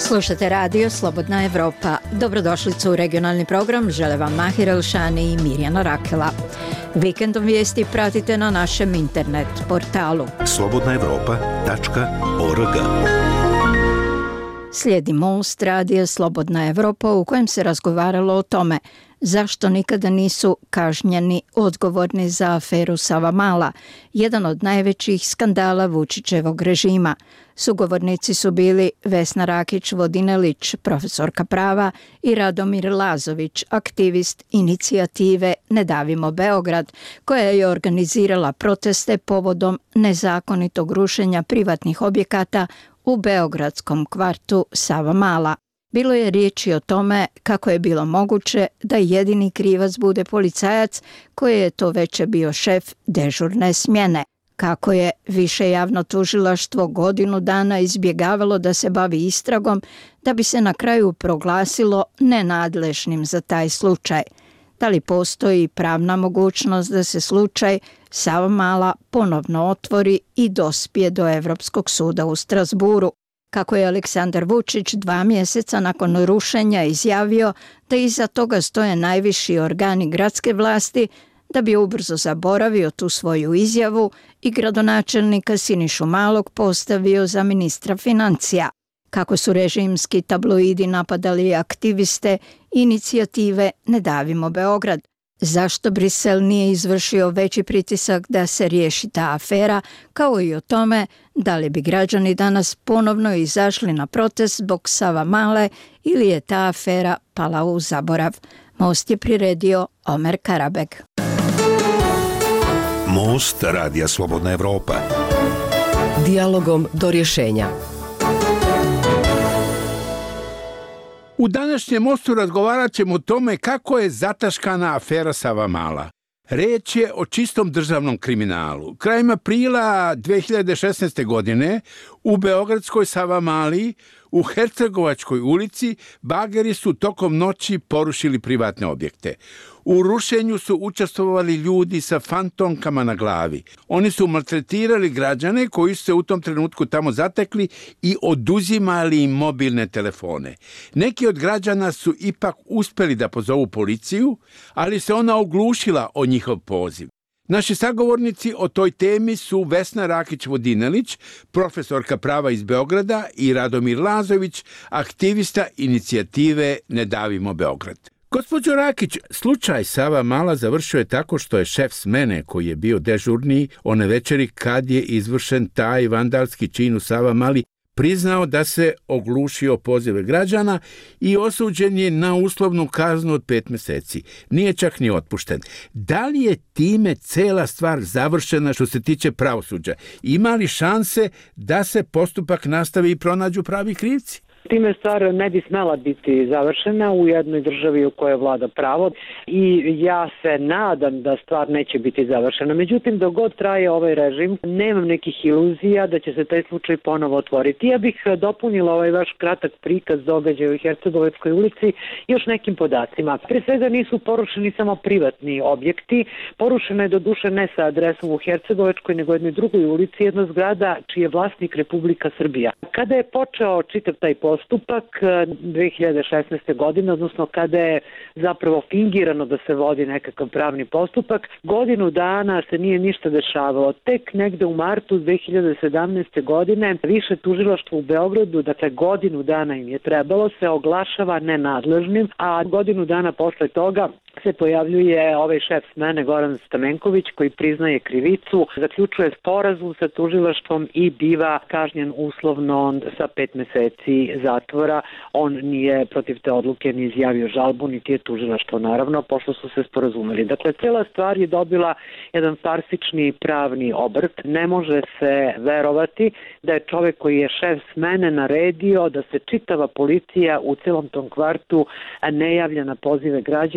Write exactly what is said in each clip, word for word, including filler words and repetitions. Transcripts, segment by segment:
Slušate radio Slobodna Evropa. Dobrodošlicu u regionalni program. Žele vam Mahir Elšani i Mirjana Rakela. Vikendom vijesti pratite na našem internet portalu slobodna evropa tačka org. Slijedi Most radija Slobodna Evropa u kojem se razgovaralo o tome zašto nikada nisu kažnjeni odgovorni za aferu Savamala, jedan od najvećih skandala Vučićevog režima. Sugovornici su bili Vesna Rakić-Vodinelić, profesorka prava, i Radomir Lazović, aktivist inicijative Ne davimo Beograd, koja je organizirala proteste povodom nezakonitog rušenja privatnih objekata u beogradskom kvartu Savamala. Bilo je riječi o tome kako je bilo moguće da jedini krivac bude policajac koji je to veće bio šef dežurne smjene. Kako je više javno tužilaštvo godinu dana izbjegavalo da se bavi istragom da bi se na kraju proglasilo nenadležnim za taj slučaj. Da li postoji pravna mogućnost da se slučaj Savamala ponovno otvori i dospije do Evropskog suda u Strasburu? Kako je Aleksandar Vučić dva mjeseca nakon rušenja izjavio da iza toga stoje najviši organi gradske vlasti, da bi ubrzo zaboravio tu svoju izjavu i gradonačelnika Sinišu Malog postavio za ministra financija. Kako su režimski tabloidi napadali aktiviste inicijative Ne davimo Beograd. Zašto Brisel nije izvršio veći pritisak da se riješi ta afera, kao i o tome da li bi građani danas ponovno izašli na protest zbog Savamale ili je ta afera pala u zaborav. Most je priredio Omer Karabeg. Most radija Slobodna Evropa. Dijalogom do rješenja. U današnjem Mostu razgovarat ćemo o tome kako je zataškana afera Savamala. Reč je o čistom državnom kriminalu. Krajem aprila dve hiljade šesnaeste. godine u beogradskoj Savamali u Hercegovačkoj ulici bageri su tokom noći porušili privatne objekte. U rušenju su učestvovali ljudi sa fantomkama na glavi. Oni su maltretirali građane koji su se u tom trenutku tamo zatekli i oduzimali im mobilne telefone. Neki od građana su ipak uspjeli da pozovu policiju, ali se ona oglušila o njihov poziv. Naši sagovornici o toj temi su Vesna Rakić-Vodinelić, profesorka prava iz Beograda, i Radomir Lazović, aktivista inicijative Ne davimo Beograd. Gospođo Rakić, slučaj Savamala završio je tako što je šef smene, koji je bio dežurni one večeri kad je izvršen taj vandalski čin u Savamali, priznao da se oglušio pozive građana i osuđen je na uslovnu kaznu od pet mjeseci. Nije čak ni otpušten. Da li je time cela stvar završena što se tiče pravosuđa? Ima li šanse da se postupak nastavi i pronađu pravi krivci? Time stvar ne bi smela biti završena u jednoj državi u kojoj vlada pravo i ja se nadam da stvar neće biti završena. Međutim, dok god traje ovaj režim, nemam nekih iluzija da će se taj slučaj ponovo otvoriti. Ja bih dopunila ovaj vaš kratak prikaz događaja u Hercegovačkoj ulici još nekim podacima. Pre svega nisu porušeni samo privatni objekti, porušena je doduše ne sa adresom u Hercegovačkoj, nego u jednoj drugoj ulici, jedna zgrada čiji je vlasnik Republika Srbija. Kada je počeo čitav taj postupak dve hiljade šesnaeste. godine, odnosno kada je zapravo fingirano da se vodi nekakav pravni postupak, godinu dana se nije ništa dešavalo. Tek negde u martu dve hiljade sedamnaeste. godine više tužilaštvo u Beogradu, dakle godinu dana im je trebalo, se oglašava nenadležnim, a godinu dana posle toga se pojavljuje ovaj šef smene Goran Stamenković koji priznaje krivicu, zaključuje sporazum sa tužilaštvom i biva kažnjen uslovno sa pet mjeseci zatvora. On nije protiv te odluke ni izjavio žalbu, niti je tužilaštvo naravno, pošto su se sporazumeli. Dakle, cijela stvar je dobila jedan farsični pravni obrt. Ne može se verovati da je čovjek koji je šef smene naredio da se čitava policija u celom tom kvartu ne javlja na pozive građana i da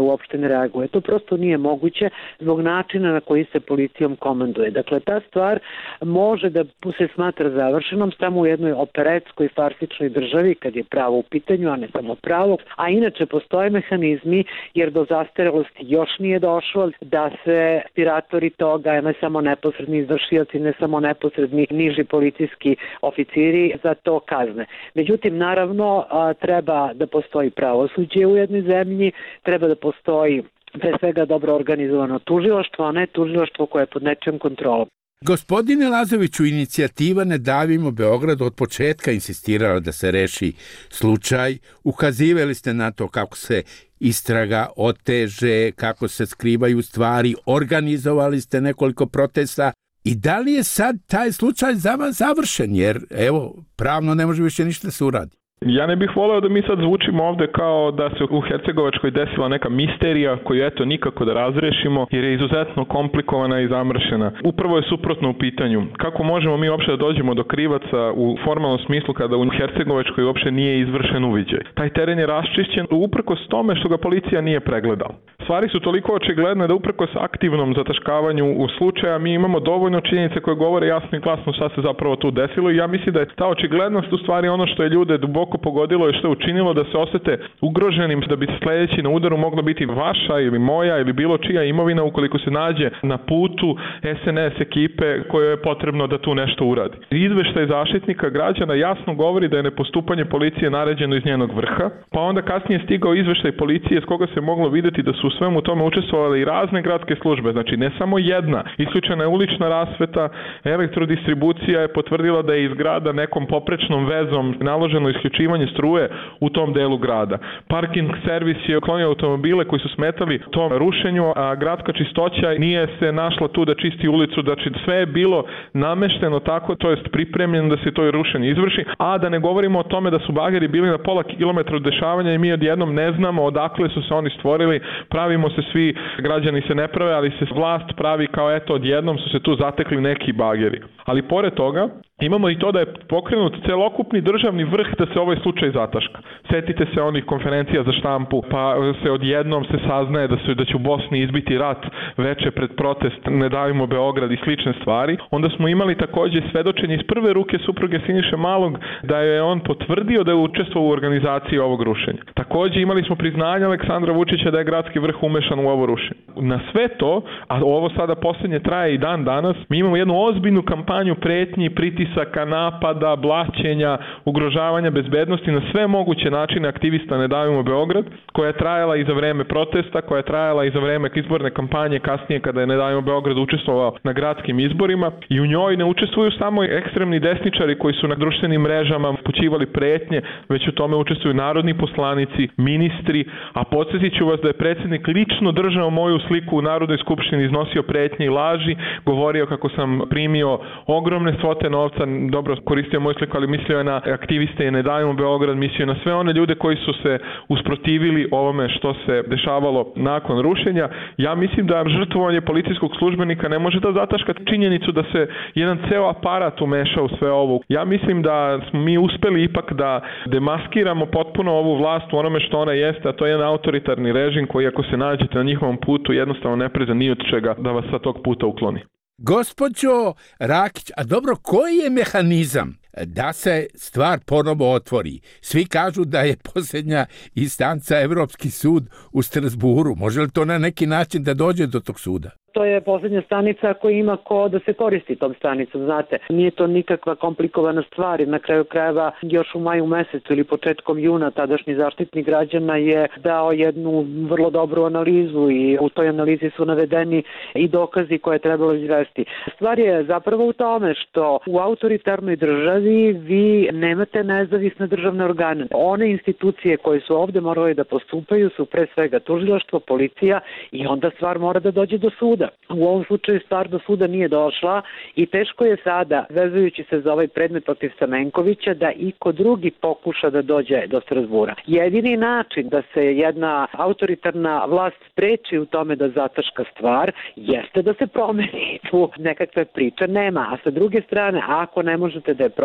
uopšte ne reaguje. To prosto nije moguće zbog načina na koji se policijom komanduje. Dakle, ta stvar može da se smatra završenom samo u jednoj operetskoj farsičnoj državi kad je pravo u pitanju, a ne samo pravo. A inače postoje mehanizmi, jer do zastarelosti još nije došlo, da se inspiratori toga, ne samo neposredni izvršioci, ne samo neposredni niži policijski oficiri za to kazne. Međutim, naravno, treba da postoji pravosuđe u jednoj zemlji, treba da postoji pre svega dobro organizovano tužilaštvo, a ne tužilaštvo koje je pod nečijom kontrolom. Gospodine Lazoviću, inicijativa Ne davimo Beograd od početka insistirala da se reši slučaj. Ukazivali ste na to kako se istraga oteže, kako se skrivaju stvari, organizovali ste nekoliko protesta. I da li je sad taj slučaj za vas završen? Jer, evo, pravno ne može više ništa se uradi. Ja ne bih voleo da mi sad zvučimo ovde kao da se u Hercegovačkoj desila neka misterija koju eto nikako da razrešimo jer je izuzetno komplikovana i zamršena. Upravo je suprotno u pitanju. Kako možemo mi uopšte da dođemo do krivaca u formalnom smislu kada u Hercegovačkoj uopšte nije izvršen uviđaj? Taj teren je raščišćen uprkos tome što ga policija nije pregledala. Stvari su toliko očigledne da uprkos aktivnom zataškavanju u slučaja mi imamo dovoljno činjenice koje govore jasno i glasno šta se zapravo tu desilo i ja mislim da je ta očiglednost u stvari ono što je ljude duboko pogodilo i što je učinilo da se osete ugroženim da bi sledeći na udaru mogla biti vaša ili moja ili bilo čija imovina ukoliko se nađe na putu es en es ekipe kojoj je potrebno da tu nešto uradi. Izveštaj Zaštitnika građana jasno govori da je nepostupanje policije naređeno iz njenog vrha, pa onda kasnije stigao izveštaj policije s koga se moglo videti da su u svemu tome učestvovale i razne gradske službe, znači ne samo jedna. Isključena je ulična rasveta, elektrodistribucija je potvrdila da je iz grada nekom poprečnom vezom naloženo isključivanje struje u tom delu grada. Parking servis je uklonio automobile koji su smetali tom rušenju, a gradska čistoća nije se našla tu da čisti ulicu, znači sve je bilo namešteno tako, to jest pripremljeno da se to rušenje izvrši, a da ne govorimo o tome da su bageri bili na pola kilometra od dešavanja i mi odjednom ne znamo odakle su se oni stvorili, pravimo se svi, građani se ne prave, ali se vlast pravi kao eto odjednom su se tu zatekli neki bageri. Ali pored toga, imamo i to da je pokrenut celokupni državni vrh da se ovaj slučaj zataška. Setite se onih konferencija za štampu, pa se odjednom se saznaje da, se, da će u Bosni izbiti rat veče pred protest Ne davimo Beograd i slične stvari. Onda smo imali takođe svedočenje iz prve ruke supruge Siniše Malog da je on potvrdio da je učestvovao u organizaciji ovog rušenja. Takođe imali smo priznanje Aleksandra Vučića da je gradski vrh umešan u ovo rušenje. Na sve to, a ovo sada poslednje traje i dan danas, mi imamo jednu ozbiljnu kampanju pretnji, pritisaka, napada, blaćenja, ugrožavanja bezbednosti na sve moguće načine aktivista Ne davimo Beograd, koja je trajala i za vreme protesta, koja je trajala i za vreme izborne kampanje kasnije kada je Ne davimo Beograd učestvovao na gradskim izborima i u njoj ne učestvuju samo ekstremni desničari koji su na društvenim mrežama upućivali pretnje, već u tome učestvuju narodni poslanici, ministri, a podsjetit ću vas da je predsjednik lično držao moju sliku u Narodnoj skupštini, iznosio pretnje i laži, govorio kako sam primio ogromne svote novca, dobro koristio moju sliku, ali mislio je na aktiviste i Ne davimo Beograd, mislio je na sve one ljude koji su se usprotivili ovome što se dešavalo nakon rušenja. Ja mislim da žrtvovanje policijskog službenika ne može da zataška činjenicu da se jedan ceo aparat umeša u sve ovo. Ja mislim da smo mi uspeli ipak da demaskiramo potpuno ovu vlast u onome što ona jeste, a to je jedan autoritarni režim koji ako se nađete na njihovom putu jednostavno ne preza ni od čega da vas sa tog puta ukloni. Gospođo Rakić, a dobro, koji je mehanizam da se stvar ponovo otvori? Svi kažu da je posljednja instanca Evropski sud u Strasburu. Može li to na neki način da dođe do tog suda? To je posljednja stanica koja ima ko da se koristi tom stanicom, znate. Nije to nikakva komplikovana stvar. Na kraju krajeva još u maju mesecu ili početkom juna tadašnji Zaštitnik građana je dao jednu vrlo dobru analizu i u toj analizi su navedeni i dokazi koje je trebalo izvesti. Stvar je zapravo u tome što u autoritarnoj državi vi nemate nezavisne državne organe. One institucije koje su ovde morale da postupaju su pre svega tužilaštvo, policija i onda stvar mora da dođe do suda. U ovom slučaju stvar do suda nije došla i teško je sada, vezujući se za ovaj predmet protiv Stamenkovića, da iko drugi pokuša da dođe do Strasbura. Jedini način da se jedna autoritarna vlast spreči u tome da zataška stvar jeste da se promeni. Tu nekakve priče nema, a sa druge strane, ako ne možete da je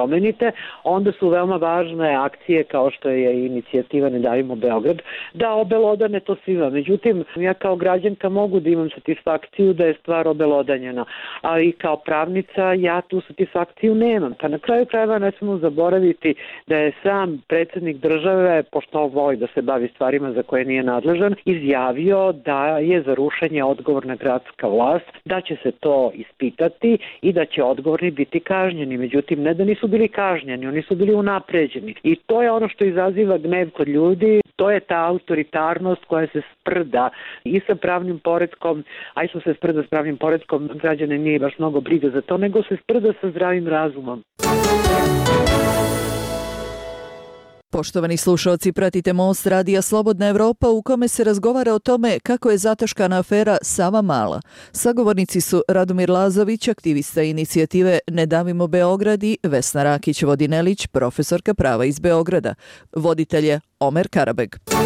promenite, onda su veoma važne akcije kao što je inicijativa Ne davimo Beograd, da obelodane to svima. Međutim, ja kao građanka mogu da imam satisfakciju da je stvar obelodanjena, a i kao pravnica ja tu satisfakciju nemam. Pa na kraju krajeva ne smemo zaboraviti da je sam predsjednik države, pošto voli da se bavi stvarima za koje nije nadležan, izjavio da je za rušenje odgovorna gradska vlast, da će se to ispitati i da će odgovorni biti kažnjeni. Međutim, ne da nisu bili kažnjeni, oni su bili unapređeni. I to je ono što izaziva gnev kod ljudi, to je ta autoritarnost koja se sprda i sa pravnim poretkom, a i što se sprda s pravnim poretkom, građane nije baš mnogo briga za to, nego se sprda sa zdravim razumom. Poštovani slušalci, pratite Most radija Slobodna Evropa u kome se razgovara o tome kako je zataškana afera Savamala. Sagovornici su Radomir Lazović, aktivista inicijative Ne davimo Beograd i Vesna Rakić-Vodinelić, profesorka prava iz Beograda. Voditelj je Omer Karabeg.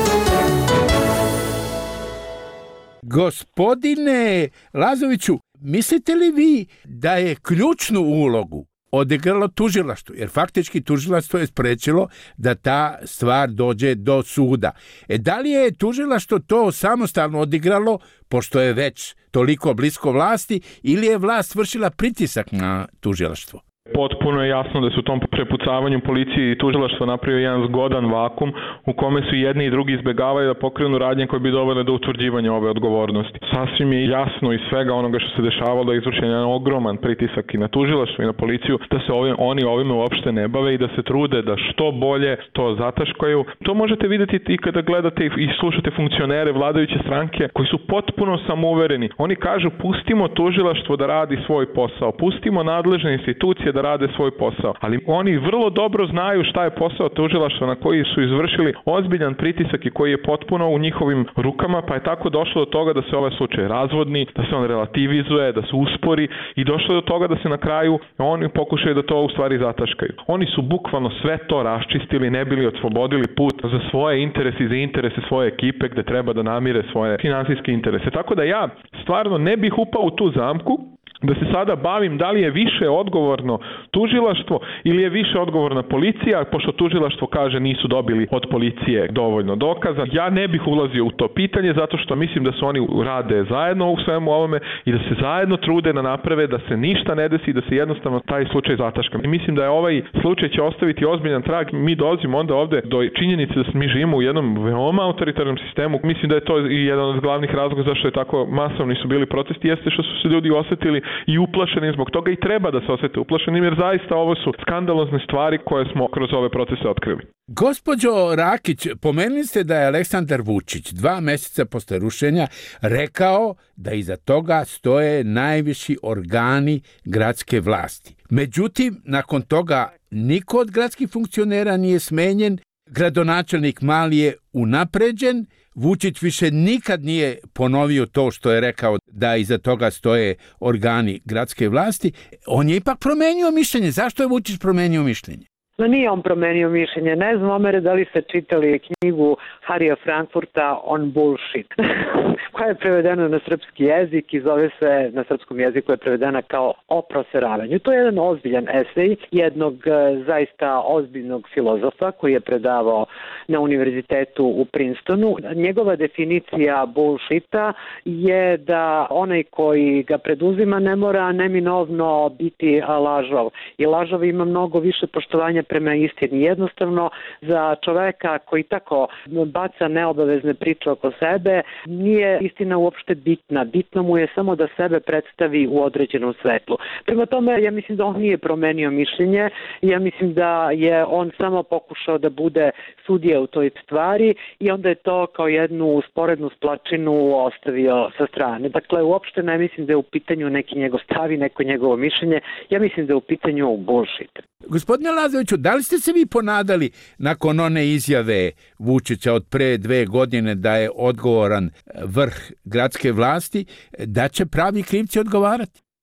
Gospodine Lazoviću, mislite li vi da je ključnu ulogu odigralo tužilaštvo, jer faktički tužilaštvo je sprečilo da ta stvar dođe do suda. E da li je tužilaštvo to samostalno odigralo, pošto je već toliko blisko vlasti, ili je vlast vršila pritisak na tužilaštvo? Potpuno je jasno da su u tom prepucavanju policije i tužilaštva napravio jedan zgodan vakum u kome su jedni i drugi izbegavaju da pokrenu radnje koje bi dovele do utvrđivanja ove odgovornosti. Sasvim je jasno iz svega onoga što se dešavalo da je izvršen jedan ogroman pritisak i na tužilaštvo i na policiju da se ovim, oni ovime uopšte ne bave i da se trude da što bolje to zataškaju. To možete vidjeti i kada gledate i slušate funkcionere vladajuće stranke koji su potpuno samouvereni. Oni kažu pustimo tužilaštvo da radi svoj posao, pustimo nadležne institucije da rade svoj posao. Ali oni vrlo dobro znaju šta je posao tužilaštva na koji su izvršili ozbiljan pritisak i koji je potpuno u njihovim rukama, pa je tako došlo do toga da se ovaj slučaj razvodni, da se on relativizuje, da se uspori i došlo je do toga da se na kraju oni pokušaju da to u stvari zataškaju. Oni su bukvalno sve to raščistili, ne bili oslobodili put za svoje interese i za interese svoje ekipe gde treba da namire svoje finansijske interese. Tako da ja stvarno ne bih upao u tu zamku da se sada bavim da li je više odgovorno tužilaštvo ili je više odgovorna policija, pošto tužilaštvo kaže nisu dobili od policije dovoljno dokaza. Ja ne bih ulazio u to pitanje zato što mislim da su oni rade zajedno u svemu ovome i da se zajedno trude da naprave da se ništa ne desi i da se jednostavno taj slučaj zataška. I mislim da je ovaj slučaj će ostaviti ozbiljan trag. Mi dolazimo onda ovde do činjenice da mi živimo u jednom veoma autoritarnom sistemu. Mislim da je to i jedan od glavnih razloga zašto je tako masovni su bili protesti, jeste što su se ljudi osetili i uplašeni zbog toga i treba da se osete uplašenim, jer zaista ovo su skandalozne stvari koje smo kroz ove procese otkrili. Gospođo Rakić, pomenuli ste da je Aleksandar Vučić dva meseca posle rušenja rekao da iza toga stoje najviši organi gradske vlasti. Međutim, nakon toga niko od gradskih funkcionera nije smenjen, gradonačelnik Mali je unapređen, Vučić više nikad nije ponovio to što je rekao da iza toga stoje organi gradske vlasti. On je ipak promenio mišljenje. Zašto je Vučić promenio mišljenje? No nije on promenio mišljenje. Ne znam, Omere, da li ste čitali knjigu Harija Frankfurta On Bullshit, koja je prevedena na srpski jezik i zove se, na srpskom jeziku je prevedena kao O proseravanju. To je jedan ozbiljan esej jednog zaista ozbiljnog filozofa koji je predavao na univerzitetu u Princetonu. Njegova definicija bullshita je da onaj koji ga preduzima ne mora neminovno biti lažov. I lažov ima mnogo više poštovanja prema istini. Jednostavno, za čoveka koji tako baca neobavezne priče oko sebe, nije istina uopšte bitna. Bitno mu je samo da sebe predstavi u određenom svetlu. Prema tome, ja mislim da on nije promenio mišljenje. Ja mislim da je on samo pokušao da bude sudija u toj stvari i onda je to kao jednu sporednu splačinu ostavio sa strane. Dakle, uopšte ne mislim da je u pitanju neki njegov stav i neko njegovo mišljenje. Ja mislim da je u pitanju bullshit. Gospodine Lazoviću, da li ste se vi ponadali nakon one izjave Vučića od pre dve godine da je odgovoran vrh gradske vlasti, da će pravi krivci odgovarati?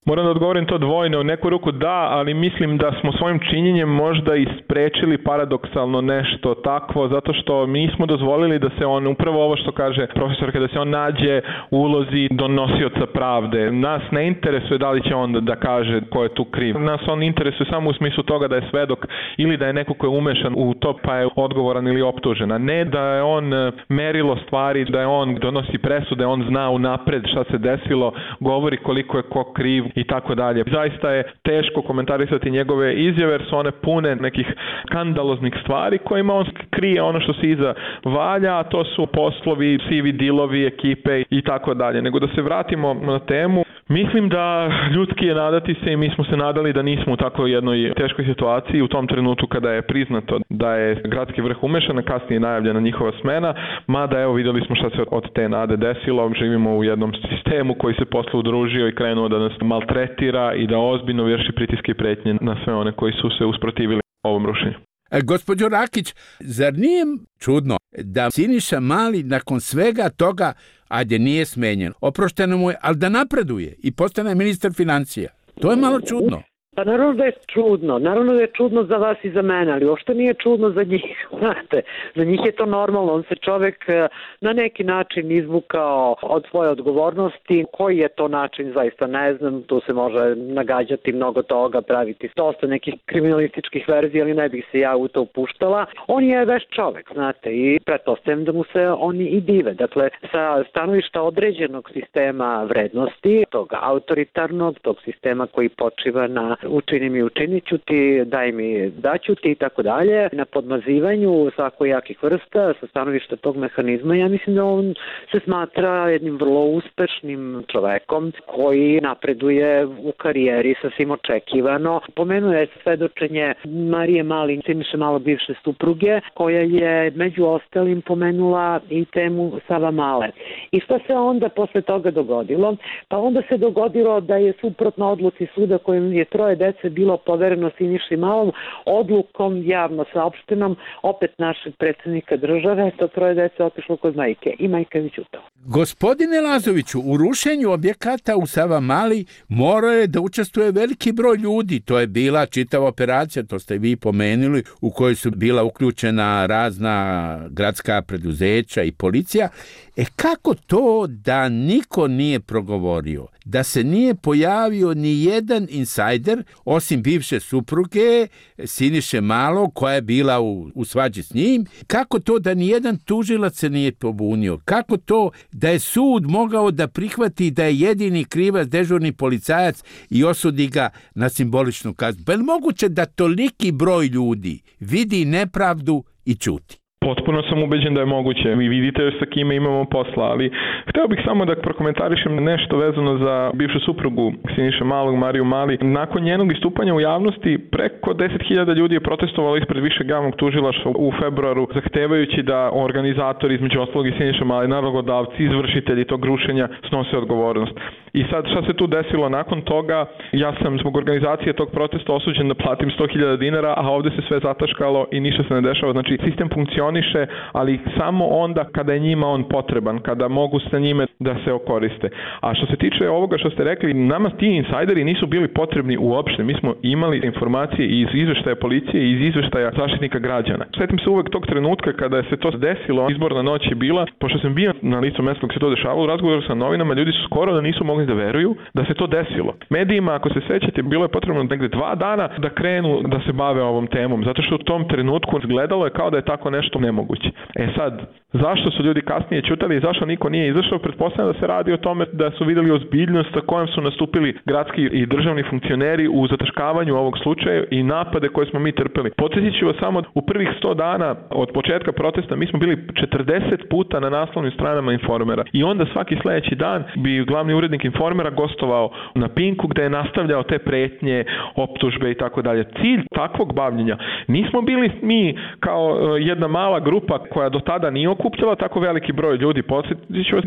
Moram da odgovorim to dvojno, u neku ruku da, ali mislim da smo svojim činjenjem možda i sprečili paradoksalno nešto takvo, zato što mi nismo dozvolili da se on, upravo ovo što kaže profesorka, da se on nađe u ulozi donosioca pravde. Nas ne interesuje da li će on da kaže ko je tu kriv. Nas on interesuje samo u smislu toga da je svedok ili da je neko ko je umešan u to pa je odgovoran ili optužen, a ne da je on merilo stvari, da je on donosi presude, da on zna unapred šta se desilo, govori koliko je ko kriv i tako dalje. Zaista je teško komentarisati njegove izjave jer su one pune nekih skandaloznih stvari kojima on krije ono što se iza valja, a to su poslovi, sivi dilovi, ekipe i tako dalje. Nego da se vratimo na temu, mislim da ljudski je nadati se i mi smo se nadali da nismo u takvoj jednoj teškoj situaciji u tom trenutku kada je priznato da je gradski vrh umešan, a kasnije najavljena njihova smena, mada evo vidjeli smo šta se od te nade desilo, živimo u jednom sistemu koji se posle udružio i krenuo da nas maltretira i da ozbiljno vrši pritiske i pretnje na sve one koji su se usprotivili ovom rušenju. E, gospođo Rakić, zar nije čudno da Siniša Mali nakon svega toga, ajde nije smenjen, oprošteno mu je, ali da napreduje i postane ministar financija? To je malo čudno. Pa naravno da je čudno, naravno da je čudno za vas i za mene, ali uopšte nije čudno za njih, znate, za njih je to normalno, on se čovjek na neki način izvukao od svoje odgovornosti, koji je to način zaista ne znam, tu se može nagađati mnogo toga, praviti dosta nekih kriminalističkih verzija, ali ne bih se ja u to upuštala. On je već čovjek, znate, i pretpostavljam da mu se oni i dive, dakle, sa stanovišta određenog sistema vrednosti, tog autoritarnog, tog sistema koji počiva na učini mi učinit ću ti, daj mi daću ti i tako dalje, na podmazivanju svakojakih vrsta sa stanovišta tog mehanizma, ja mislim da on se smatra jednim vrlo uspešnim čovekom koji napreduje u karijeri sasvim očekivano. Pomenuo je svedočenje Marije Mali, Siniše Malo bivše supruge, koja je među ostalim pomenula i temu Savamale. I što se onda posle toga dogodilo? Pa onda se dogodilo da je suprotno odluci suda kojim je troje dece bilo povereno Siniši Malom, odlukom javno saopštenom opet našeg predsjednika države, to troje dece otišlo kod majke i majka je ćutala. Gospodine Lazoviću, u rušenju objekata u Savamali morao je da učestvuje veliki broj ljudi. To je bila čitava operacija, to ste vi pomenuli, u kojoj su bila uključena razna gradska preduzeća i policija. E kako to da niko nije progovorio? Da se nije pojavio ni jedan insajder, osim bivše supruge Siniše Malo, koja je bila u, u svađi s njim? Kako to da ni jedan tužilac se nije pobunio? Kako to da je sud mogao da prihvati da je jedini krivac dežurni policajac i osudi ga na simboličnu kaznu? Pa je moguće da toliki broj ljudi vidi nepravdu i ćuti? Potpuno sam ubeđen da je moguće. Vi vidite sa kime imamo posla, ali hteo bih samo da prokomentarišem nešto vezano za bivšu suprugu Siniše Malog, Mariju Mali. Nakon njenog istupanja u javnosti, preko deset hiljada ljudi je protestovalo ispred višeg javnog tužilaštva u februaru, zahtevajući da organizatori, između ostalog i Siniša Mali, nalogodavci, izvršitelji tog rušenja snose odgovornost. I sad šta se tu desilo nakon toga? Ja sam zbog organizacije tog protesta osuđen da platim sto hiljada dinara, a ovde se sve zataškalo i ništa se ne dešava. Znači, sistem funkcioniše, ali samo onda kada je njima on potreban, kada mogu sa njime da se okoriste. A što se tiče ovoga što ste rekli, nama ti insajderi nisu bili potrebni uopšte. Mi smo imali informacije iz izveštaja policije i iz izveštaja zaštitnika građana. Setim se uvek tog trenutka kada je se to desilo, izborna noć je bila, pošto sam bio na licu mesta dok se to dešavalo, u razgovoru sa novinama, ljudi su skoro da nisu mogli da veruju da se to desilo. Medijima, ako se sećate, bilo je potrebno negde dva dana da krenu da se bave ovom temom, zato što u tom trenutku gledalo je kao da je tako nešto nemoguće. E sad, zašto su ljudi kasnije ćutali i zašto niko nije izašao? Pretpostavljam da se radi o tome da su videli ozbiljnost sa kojom su nastupili gradski i državni funkcioneri u zataškavanju ovog slučaja i napade koje smo mi trpeli. Podsjetit ću vas samo, u prvih sto dana od početka protesta mi smo bili četrdeset puta na naslovnim stranama Informera i onda svaki sledeći dan bi glavni urednik Informera gostovao na Pinku gde je nastavljao te pretnje, optužbe i tako dalje. Cilj takvog bavljenja nismo bili mi kao jedna mala grupa koja do tada nije okupljala tako veliki broj ljudi. Podsjetit ću vas da je na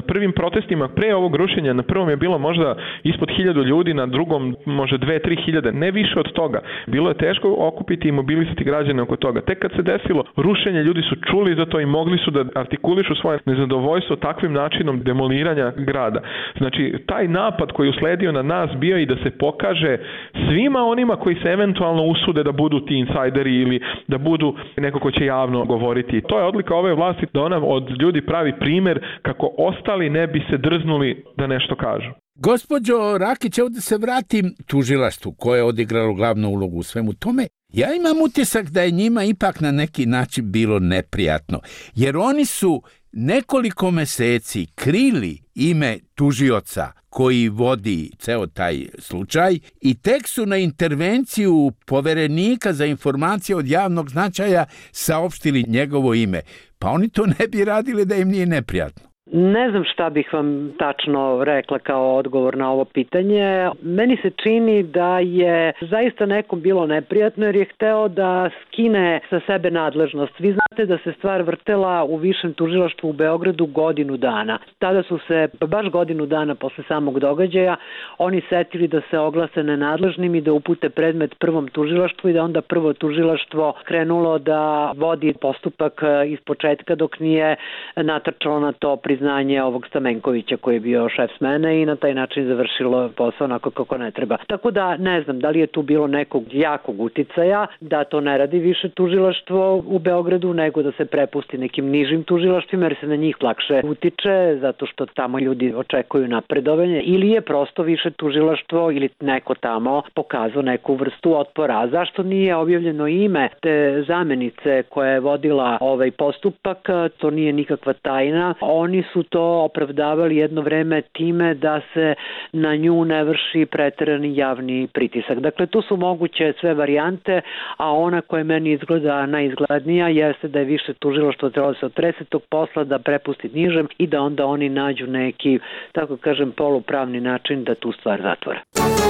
prvim protestima pre ovog rušenja, na prvom je bilo možda ispod hiljadu ljudi, na drugom možda dve, tri hiljade, ne više od toga. Bilo je teško okupiti i mobilisati građane oko toga. Tek kad se desilo rušenje, ljudi su čuli za to i mogli su da artikulišu svoje nezadovoljstvo takvim načinom demoliranja grada. Znači, taj napad koji je usledio na nas bio i da se pokaže svima onima koji se eventualno usude da budu ti insajderi ili da budu neko ko će javno govoriti. To je odlika ove vlasti, da ona od ljudi pravi primer kako ostali ne bi se drznuli da nešto kažu. Gospođo Rakić, evo da se vratim tužilaštvu koje je odigralo glavnu ulogu u svemu tome. Ja imam utisak da je njima ipak na neki način bilo neprijatno, jer oni su nekoliko meseci krili ime tužioca koji vodi ceo taj slučaj i tek su na intervenciju poverenika za informacije od javnog značaja saopštili njegovo ime. Pa oni to ne bi radili da im nije neprijatno. Ne znam šta bih vam tačno rekla kao odgovor na ovo pitanje. Meni se čini da je zaista nekom bilo neprijatno jer je hteo da skine sa sebe nadležnost. Vi znate da se stvar vrtela u Višem tužilaštvu u Beogradu godinu dana. Tada su se, baš godinu dana posle samog događaja, oni setili da se oglase nenadležnim i da upute predmet prvom tužilaštvu i da onda prvo tužilaštvo krenulo da vodi postupak iz početka dok nije natrčalo na to priznanje ovog Stamenkovića koji je bio šef smene i na taj način završilo posao onako kako ne treba. Tako da ne znam da li je tu bilo nekog jakog uticaja da to ne radi više tužilaštvo u Beogradu nego da se prepusti nekim nižim tužilaštvima jer se na njih lakše utiče zato što tamo ljudi očekuju napredovanje ili je prosto više tužilaštvo ili neko tamo pokazao neku vrstu otpora. A zašto nije objavljeno ime te zamenice koja je vodila ovaj postupak? To nije nikakva tajna. Oni su to opravdavali jedno vreme time da se na nju ne vrši preterani javni pritisak. Dakle, tu su moguće sve varijante, a ona koja meni izgleda najizglednija jeste da je više tužilaštvo trebalo se otrese tog posla, da prepusti nižem i da onda oni nađu neki, tako kažem, polupravni način da tu stvar zatvore.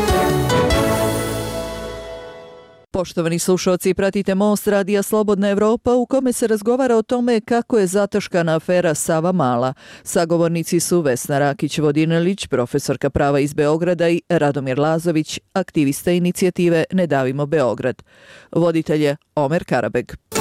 Poštovani slušalci, pratite Most radija Slobodna Evropa u kome se razgovara o tome kako je zataškana afera Savamala. Sagovornici su Vesna Rakić-Vodinelić, profesorka prava iz Beograda i Radomir Lazović, aktivista inicijative Ne davimo Beograd. Voditelj je Omer Karabeg.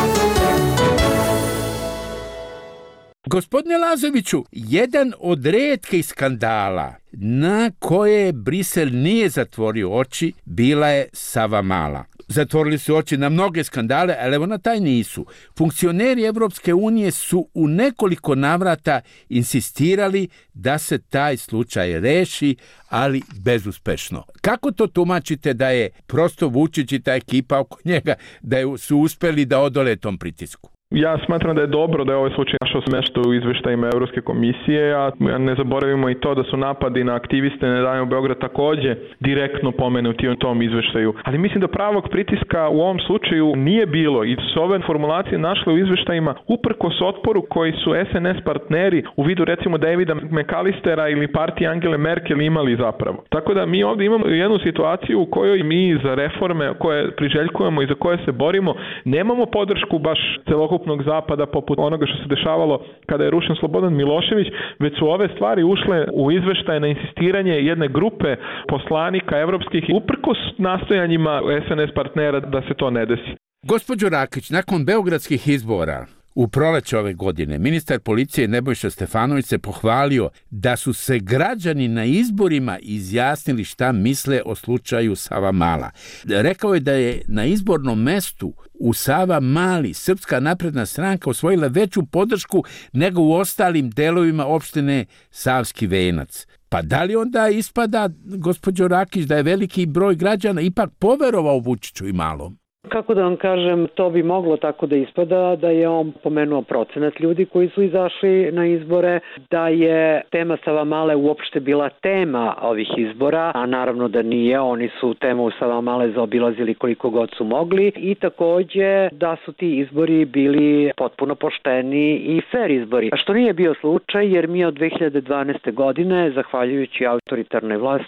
Gospodine Lazoviću, jedan od retkih skandala na koje Brisel nije zatvorio oči bila je Savamala. Zatvorili su oči na mnoge skandale, ali evo na taj nisu. Funkcioneri Evropske unije su u nekoliko navrata insistirali da se taj slučaj reši, ali bezuspešno. Kako to tumačite da je prosto Vučić i ta ekipa oko njega, da su uspeli da odole tom pritisku? Ja smatram da je dobro da je ovaj slučaj našao mesto u izveštajima Evropske komisije, a ne zaboravimo i to da su napadi na aktiviste Ne davimo Beograd takođe direktno pomenuti u tom izveštaju. Ali mislim da pravog pritiska u ovom slučaju nije bilo i su ove formulacije našle u izveštajima uprkos otporu koji su S N S partneri u vidu recimo Davida McAllistera ili partije Angele Merkel imali zapravo. Tako da mi ovdje imamo jednu situaciju u kojoj mi za reforme koje priželjkujemo i za koje se borimo nemamo podršku baš celokupnog zapada poput onoga što se dešavalo kada je rušen Slobodan Milošević, već su ove stvari ušle u izveštaje na insistiranje jedne grupe poslanika evropskih uprkos nastojanjima S N S partnera da se to ne desi. Gospođo Rakić, nakon beogradskih izbora u proleće ove godine, ministar policije Nebojša Stefanović se pohvalio da su se građani na izborima izjasnili šta misle o slučaju Savamala. Rekao je da je na izbornom mestu u Savamali Srpska napredna stranka osvojila veću podršku nego u ostalim delovima opštine Savski Venac. Pa da li onda ispada, gospođo Rakić, da je veliki broj građana ipak poverovao Vučiću i Malom? Kako da vam kažem, to bi moglo tako da ispada da je on pomenuo procenat ljudi koji su izašli na izbore, da je tema Savamale uopšte bila tema ovih izbora, a naravno da nije, oni su temu Savamale zaobilazili koliko god su mogli i takođe da su ti izbori bili potpuno pošteni i fair izbori. A što nije bio slučaj jer mi od dve hiljade dvanaeste godine, zahvaljujući autoritarnoj vlasti,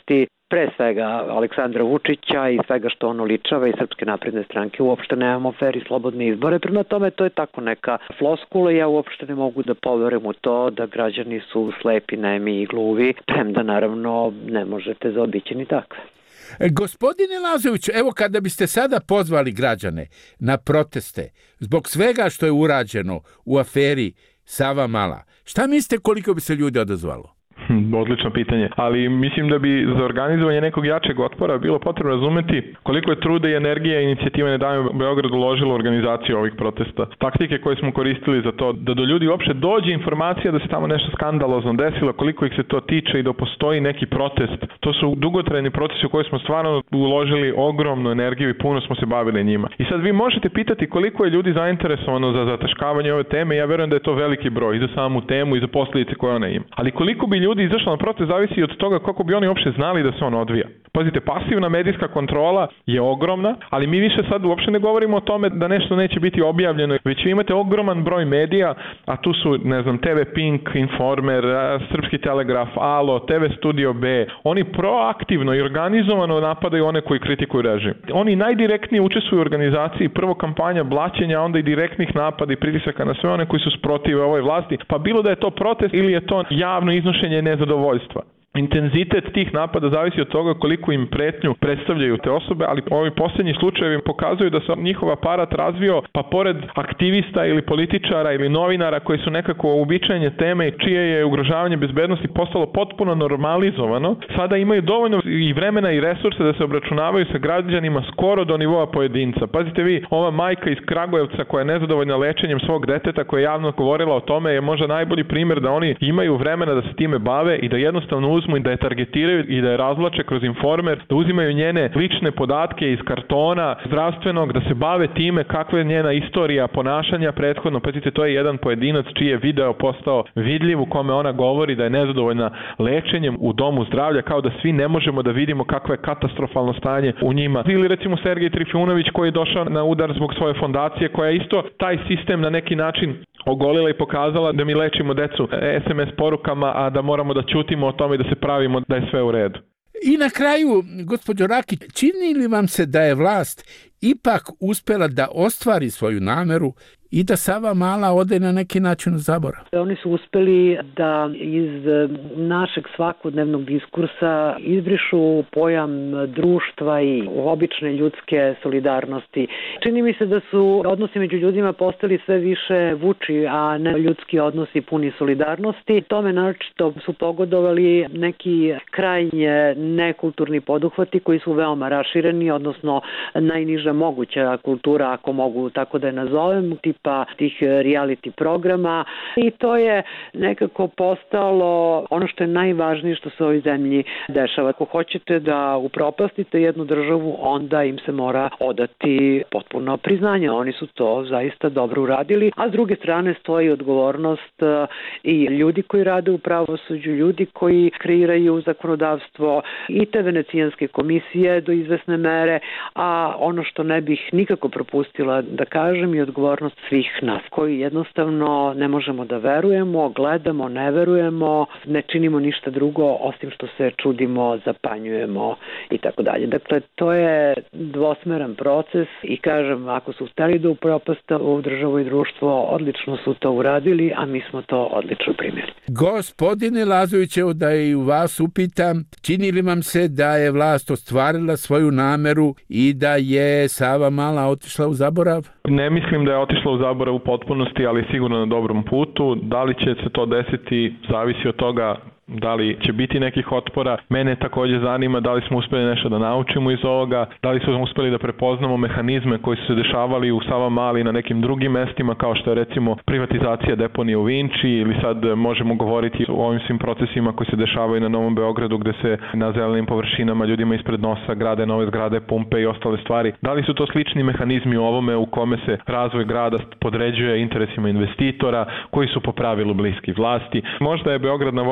pre svega Aleksandra Vučića i svega što on oličava i Srpske napredne stranke. Uopšte nemamo fer i slobodne izbore. Prema tome, to je tako neka floskula. Ja uopšte ne mogu da poverujem u to da građani su slepi, nemi i gluvi, premda naravno ne možete zaobići ni takve. E, gospodine Lazović, evo kada biste sada pozvali građane na proteste zbog svega što je urađeno u aferi Savamala, šta mislite koliko bi se ljudi odazvalo? Odlično pitanje, ali mislim da bi za organizovanje nekog jačeg otpora bilo potrebno razumeti koliko je truda i energije inicijative Ne davimo Beograd uložila u organizaciju ovih protesta. Taktike koje smo koristili za to da do ljudi uopšte dođe informacija da se tamo nešto skandalozno desilo, koliko ih se to tiče i da postoji neki protest. To su dugotrajni procesi u koje smo stvarno uložili ogromnu energiju i puno smo se bavili njima. I sad vi možete pitati koliko je ljudi zainteresovano za zataškavanje ove teme. Ja verujem da je to veliki broj i za samu temu i za posljedice koje ona ima. Ali koliko bi ljudi izašlo na protest zavisi od toga kako bi oni uopšte znali da se on odvija. Pazite, pasivna medijska kontrola je ogromna, ali mi više sad uopšte ne govorimo o tome da nešto neće biti objavljeno, već vi imate ogroman broj medija, a tu su, ne znam, te ve Pink, Informer, Srpski telegraf, Alo, te ve Studio B. Oni proaktivno i organizovano napadaju one koji kritikuju režim. Oni najdirektnije učestvuju u organizaciji prvo kampanja blaćenja, onda i direktnih napada i pritisaka na sve one koji su sprotive ovoj vlasti, pa bilo da je to protest ili je to javno iznošenje nezadovoljstva. Intenzitet tih napada zavisi od toga koliko im pretnju predstavljaju te osobe, ali ovi posljednji slučajevi pokazuju da se njihov aparat razvio, pa pored aktivista ili političara ili novinara koji su nekako uobičajene teme čije je ugrožavanje bezbednosti postalo potpuno normalizovano, sada imaju dovoljno i vremena i resursa da se obračunavaju sa građanima skoro do nivoa pojedinca. Pazite vi, ova majka iz Kragujevca koja je nezadovoljna lečenjem svog deteta, koja je javno govorila o tome, je možda najbolji primjer da oni imaju vremena da se time bave i da jednostavno uzmu i da je targetiraju i da je razvlače kroz Informer, da uzimaju njene lične podatke iz kartona zdravstvenog, da se bave time kakva je njena istorija ponašanja prethodno. Pazite, to je jedan pojedinac čiji je video postao vidljiv u kome ona govori da je nezadovoljna lečenjem u domu zdravlja, kao da svi ne možemo da vidimo kakvo je katastrofalno stanje u njima. Ili recimo Sergej Trifunović koji je došao na udar zbog svoje fondacije koja je isto taj sistem na neki način ogolila i pokazala da mi lečimo decu es em es porukama, a da moramo da ćutimo o tome i da se pravimo da je sve u redu. I na kraju, gospođo Rakić, čini li vam se da je vlast ipak uspela da ostvari svoju nameru i da Savamala ode na neki način u zaborav? Oni su uspeli da iz našeg svakodnevnog diskursa izbrišu pojam društva i obične ljudske solidarnosti. Čini mi se da su odnosi među ljudima postali sve više vuči, a ne ljudski odnosi puni solidarnosti. Tome naročito su pogodovali neki krajnje nekulturni poduhvati koji su veoma rašireni, odnosno najniža moguća kultura, ako mogu tako da je nazovem, tipa tih reality programa, i to je nekako postalo ono što je najvažnije što se u ovoj zemlji dešava. Ako hoćete da upropastite jednu državu, onda im se mora odati potpuno priznanje. Oni su to zaista dobro uradili, a s druge strane stoji odgovornost i ljudi koji rade u pravosuđu, ljudi koji kreiraju zakonodavstvo i te venecijanske komisije do izvesne mere, a ono što ne bih nikako propustila da kažem je odgovornost svih nas koji jednostavno ne možemo da verujemo, gledamo, ne verujemo, ne činimo ništa drugo osim što se čudimo, zapanjujemo i tako dalje. Dakle, to je dvosmeran proces i kažem, ako su hteli da upropaste ovu državu i društvo, odlično su to uradili, a mi smo to odlično primjeri. Gospodine Lazovićevo, da i u vas upitam, čini li vam se da je vlast ostvarila svoju nameru i da je Savamala otišla u zaborav? Ne mislim da je otišla u zaborav u potpunosti, ali sigurno na dobrom putu. Da li će se to desiti, zavisi od toga da li će biti nekih otpora. Mene također zanima da li smo uspjeli nešto da naučimo iz ovoga, da li smo uspjeli da prepoznamo mehanizme koji su se dešavali u Savamali na nekim drugim mestima, kao što je recimo privatizacija deponije u Vinči, ili sad možemo govoriti o ovim svim procesima koji se dešavaju na Novom Beogradu, gde se na zelenim površinama ljudima ispred nosa grade nove zgrade, pumpe i ostale stvari. Da li su to slični mehanizmi u ovome u kome se razvoj grada podređuje interesima investitora koji su po pravilu bliski vlasti? Možda je Beograd na vodi naj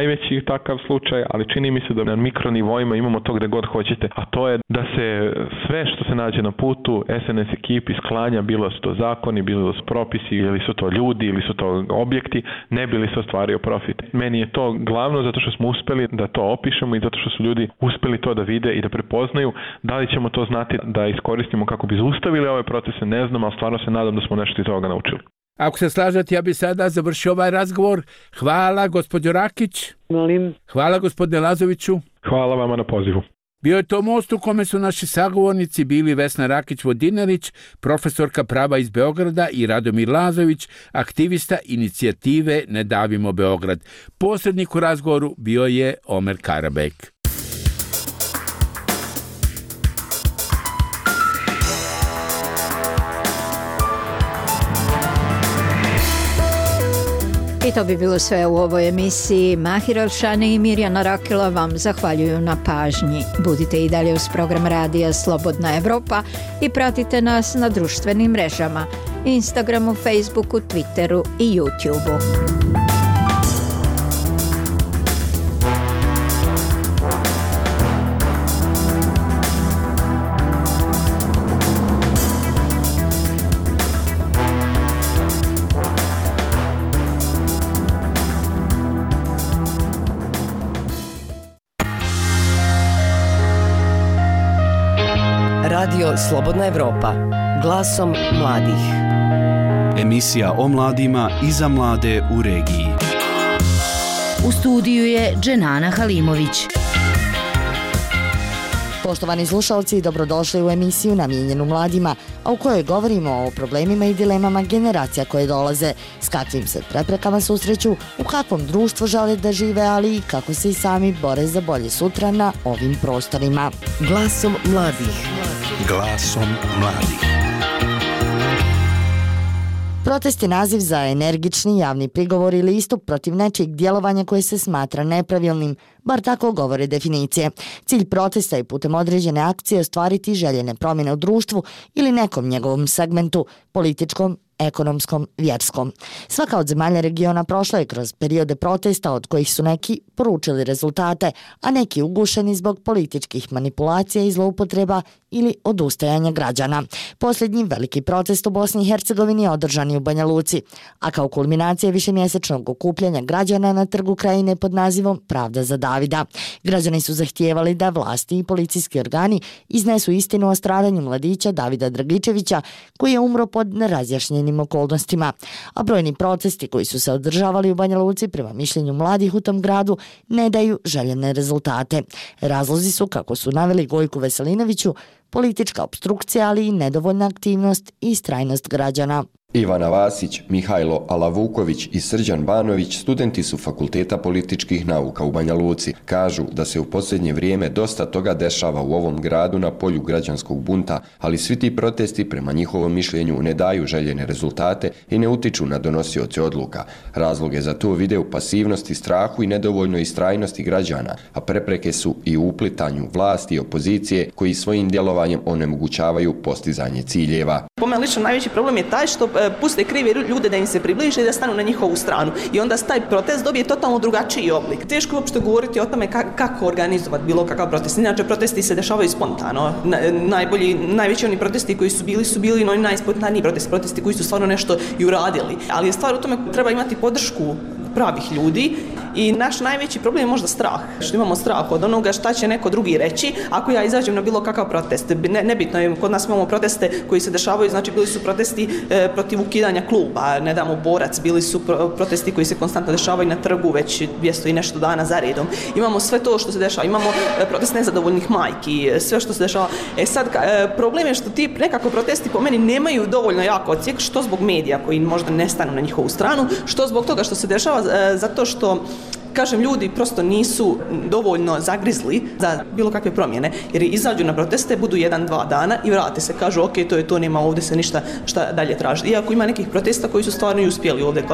najveći takav slučaj, ali čini mi se da na mikronivoima imamo to gde god hoćete, a to je da se sve što se nađe na putu S N S ekipi sklanja, bilo su to zakoni, bilo su propisi, ili su to ljudi, ili su to objekti, ne bi li se ostvario profit. Meni je to glavno zato što smo uspeli da to opišemo i zato što su ljudi uspeli to da vide i da prepoznaju. Da li ćemo to znati da iskoristimo kako bi zaustavili ove procese, ne znam, ali stvarno se nadam da smo nešto iz toga naučili. Ako se slažete, ja bi sada završio ovaj razgovor. Hvala, gospođo Rakić. Molim. Hvala, gospodine Lazoviću. Hvala vama na pozivu. Bio je to most u kome su naši sagovornici bili Vesna Rakić-Vodinarić, profesorka prava iz Beograda, i Radomir Lazović, aktivista inicijative Ne davimo Beograd. Posrednik u razgovoru bio je Omer Karabek. I to bi bilo sve u ovoj emisiji. Mahir Elšani i Mirjana Rakila vam zahvaljuju na pažnji. Budite i dalje uz program radija Slobodna Evropa i pratite nas na društvenim mrežama, Instagramu, Facebooku, Twitteru i YouTubeu. Radio Slobodna Evropa, glasom mladih. Emisija o mladima i za mlade u regiji. U studiju je Dženana Halimović. Poštovani slušalci, dobrodošli u emisiju namijenjenu mladima, a u kojoj govorimo o problemima i dilemama generacija koje dolaze, s kakvim se preprekama susreću, u kakvom društvu žele da žive, ali i kako se i sami bore za bolje sutra na ovim prostorima. Glasom mladih. Glasom mladih. Protest je naziv za energični javni prigovor ili istup protiv nečijeg djelovanja koje se smatra nepravilnim, bar tako govore definicije. Cilj protesta je putem određene akcije ostvariti željene promjene u društvu ili nekom njegovom segmentu, političkom, ekonomskom, vjerskom. Svaka od zemalja regiona prošla je kroz periode protesta od kojih su neki poručili rezultate, a neki ugušeni zbog političkih manipulacija i zloupotreba ili odustajanja građana. Posljednji veliki protest u Bosni i Hercegovini je održan u Banja Luci, a kao kulminacija višemjesečnog okupljanja građana na trgu Krajine pod nazivom Pravda za Davida. Građani su zahtijevali da vlasti i policijski organi iznesu istinu o stradanju mladića Davida Dragičevića, koji je umro pod nerazjašnjenim okolnostima. A brojni protesti koji su se održavali u Banja Luci prema mišljenju mladih u tom gradu ne daju željene rezultate. Razlozi su, kako su naveli Gojku Veselinoviću, politička opstrukcija, ali i nedovoljna aktivnost i istrajnost građana. Ivana Vasić, Mihajlo Alavuković i Srđan Banović studenti su Fakulteta političkih nauka u Banja Luci. Kažu da se u posljednje vrijeme dosta toga dešava u ovom gradu na polju građanskog bunta, ali svi ti protesti prema njihovom mišljenju ne daju željene rezultate i ne utiču na donosioce odluka. Razloge za to vide u pasivnosti, strahu i nedovoljnoj istrajnosti građana, a prepreke su i u uplitanju vlasti i opozicije koji svojim djelovanjem onemogućavaju postizanje ciljeva. Po meni lično najveći problem je taj što puste krive ljude da im se približe i da stanu na njihovu stranu. I onda taj protest dobije totalno drugačiji oblik. Teško je uopšte govoriti o tome kako organizovati bilo kakav protest. Inače, protesti se dešavaju spontano. Najbolji, najveći oni protesti koji su bili su bili oni najspontaniji protesti, protesti koji su stvarno nešto i uradili. Ali je stvar u tome treba imati podršku pravih ljudi i naš najveći problem je možda strah. Što imamo strah od onoga šta će neko drugi reći ako ja izađem na bilo kakav protest. Ne, nebitno je, kod nas imamo proteste koji se dešavaju, znači bili su protesti e, protiv ukidanja kluba, ne damo borac, bili su pro, protesti koji se konstantno dešavaju na trgu već dvjesto i nešto dana za redom. Imamo sve to što se dešava, imamo e, protest nezadovoljnih majki, sve što se dešava. E sad, e, problem je što ti nekako protesti po meni nemaju dovoljno jako odsjek, što zbog medija koji možda ne stanu na njihovu stranu, što zbog toga što se dešava e, zato što kažem, ljudi prosto nisu dovoljno zagrizli za bilo kakve promjene, jer izađu na proteste, budu jedan, dva dana i vrate se, kažu ok, to je to, nema ovdje se ništa šta dalje traži. Iako ima nekih protesta koji su stvarno i uspjeli ovdje kod nas.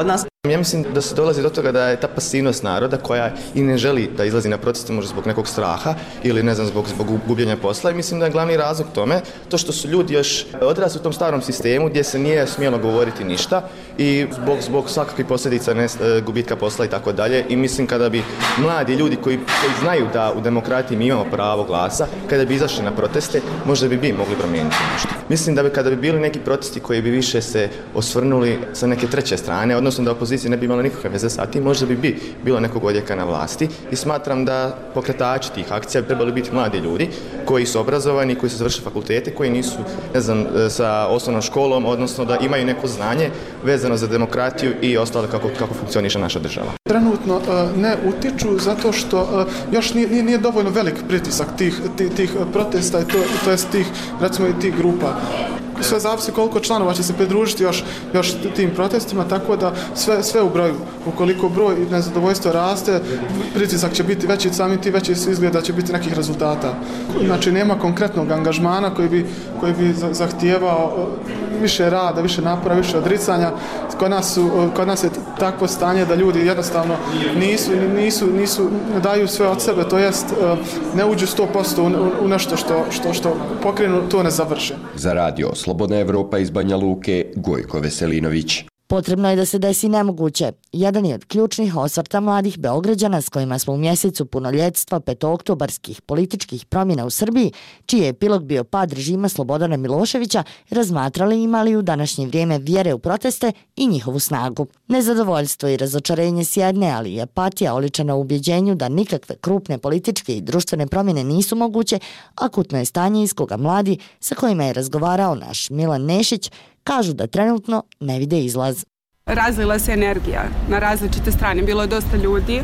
Ja mislim da se dolazi do toga da je ta pasivnost naroda koja i ne želi da izlazi na proteste možda zbog nekog straha ili ne znam zbog, zbog gubljenja posla i mislim da je glavni razlog tome to što su ljudi još odrasli u tom starom sistemu gdje se nije smjelo govoriti ništa i zbog, zbog svakakvih posljedica ne, gubitka posla i tako dalje i mislim kada bi mladi ljudi koji, koji znaju da u demokratiji mi imamo pravo glasa, kada bi izašli na proteste, možda bi bi mogli promijeniti nešto. Mislim da bi kada bi bili neki protesti koji bi više se osvrnuli sa neke treće strane, odnosno da opozicija ne bi imala nikakve veze sa tim, možda bi, bi bilo nekog odjeka na vlasti i smatram da pokretači tih akcija bi trebali biti mladi ljudi koji su obrazovani, koji su završili fakultete, koji nisu, ne znam, sa osnovnom školom, odnosno da imaju neko znanje vezano za demokratiju i ostalo kako, kako funkcioniše naša država. Trenutno ne utiču zato što još nije, nije dovoljno velik pritisak tih, tih, tih protesta i to, to jest tih, recimo i tih grupa. Sve zavisi koliko članova će se pridružiti još, još tim protestima, tako da sve, sve u broju. Ukoliko broj i nezadovoljstvo raste, pritisak će biti veći, sami ti veći izgleda će biti nekih rezultata. Znači nema konkretnog angažmana koji bi, koji bi zahtijevao više rada, više napora, više odricanja. Kod nas, su, kod nas je takvo stanje da ljudi jednostavno nisu, nisu, nisu, ne daju sve od sebe, to jest ne uđu sto posto u, u nešto što, što, što pokrenu, to ne završe. Za radio Slobodna Evropa iz Banja Luke, Gojko Veselinović. Potrebno je da se desi nemoguće. Jedan je od ključnih osvrta mladih Beograđana s kojima smo u mjesecu punoljetstva petooktobarskih političkih promjena u Srbiji, čiji je epilog bio pad režima Slobodana Miloševića, razmatrali imali u današnje vrijeme vjere u proteste i njihovu snagu. Nezadovoljstvo i razočarenje s jedne, ali i apatija oličena u ubjeđenju da nikakve krupne političke i društvene promjene nisu moguće, akutno je stanje iz koga mladi, sa kojima je razgovarao naš Milan Nešić, kažu da trenutno ne vide izlaz. Razlila se energija na različite strane. Bilo je dosta ljudi,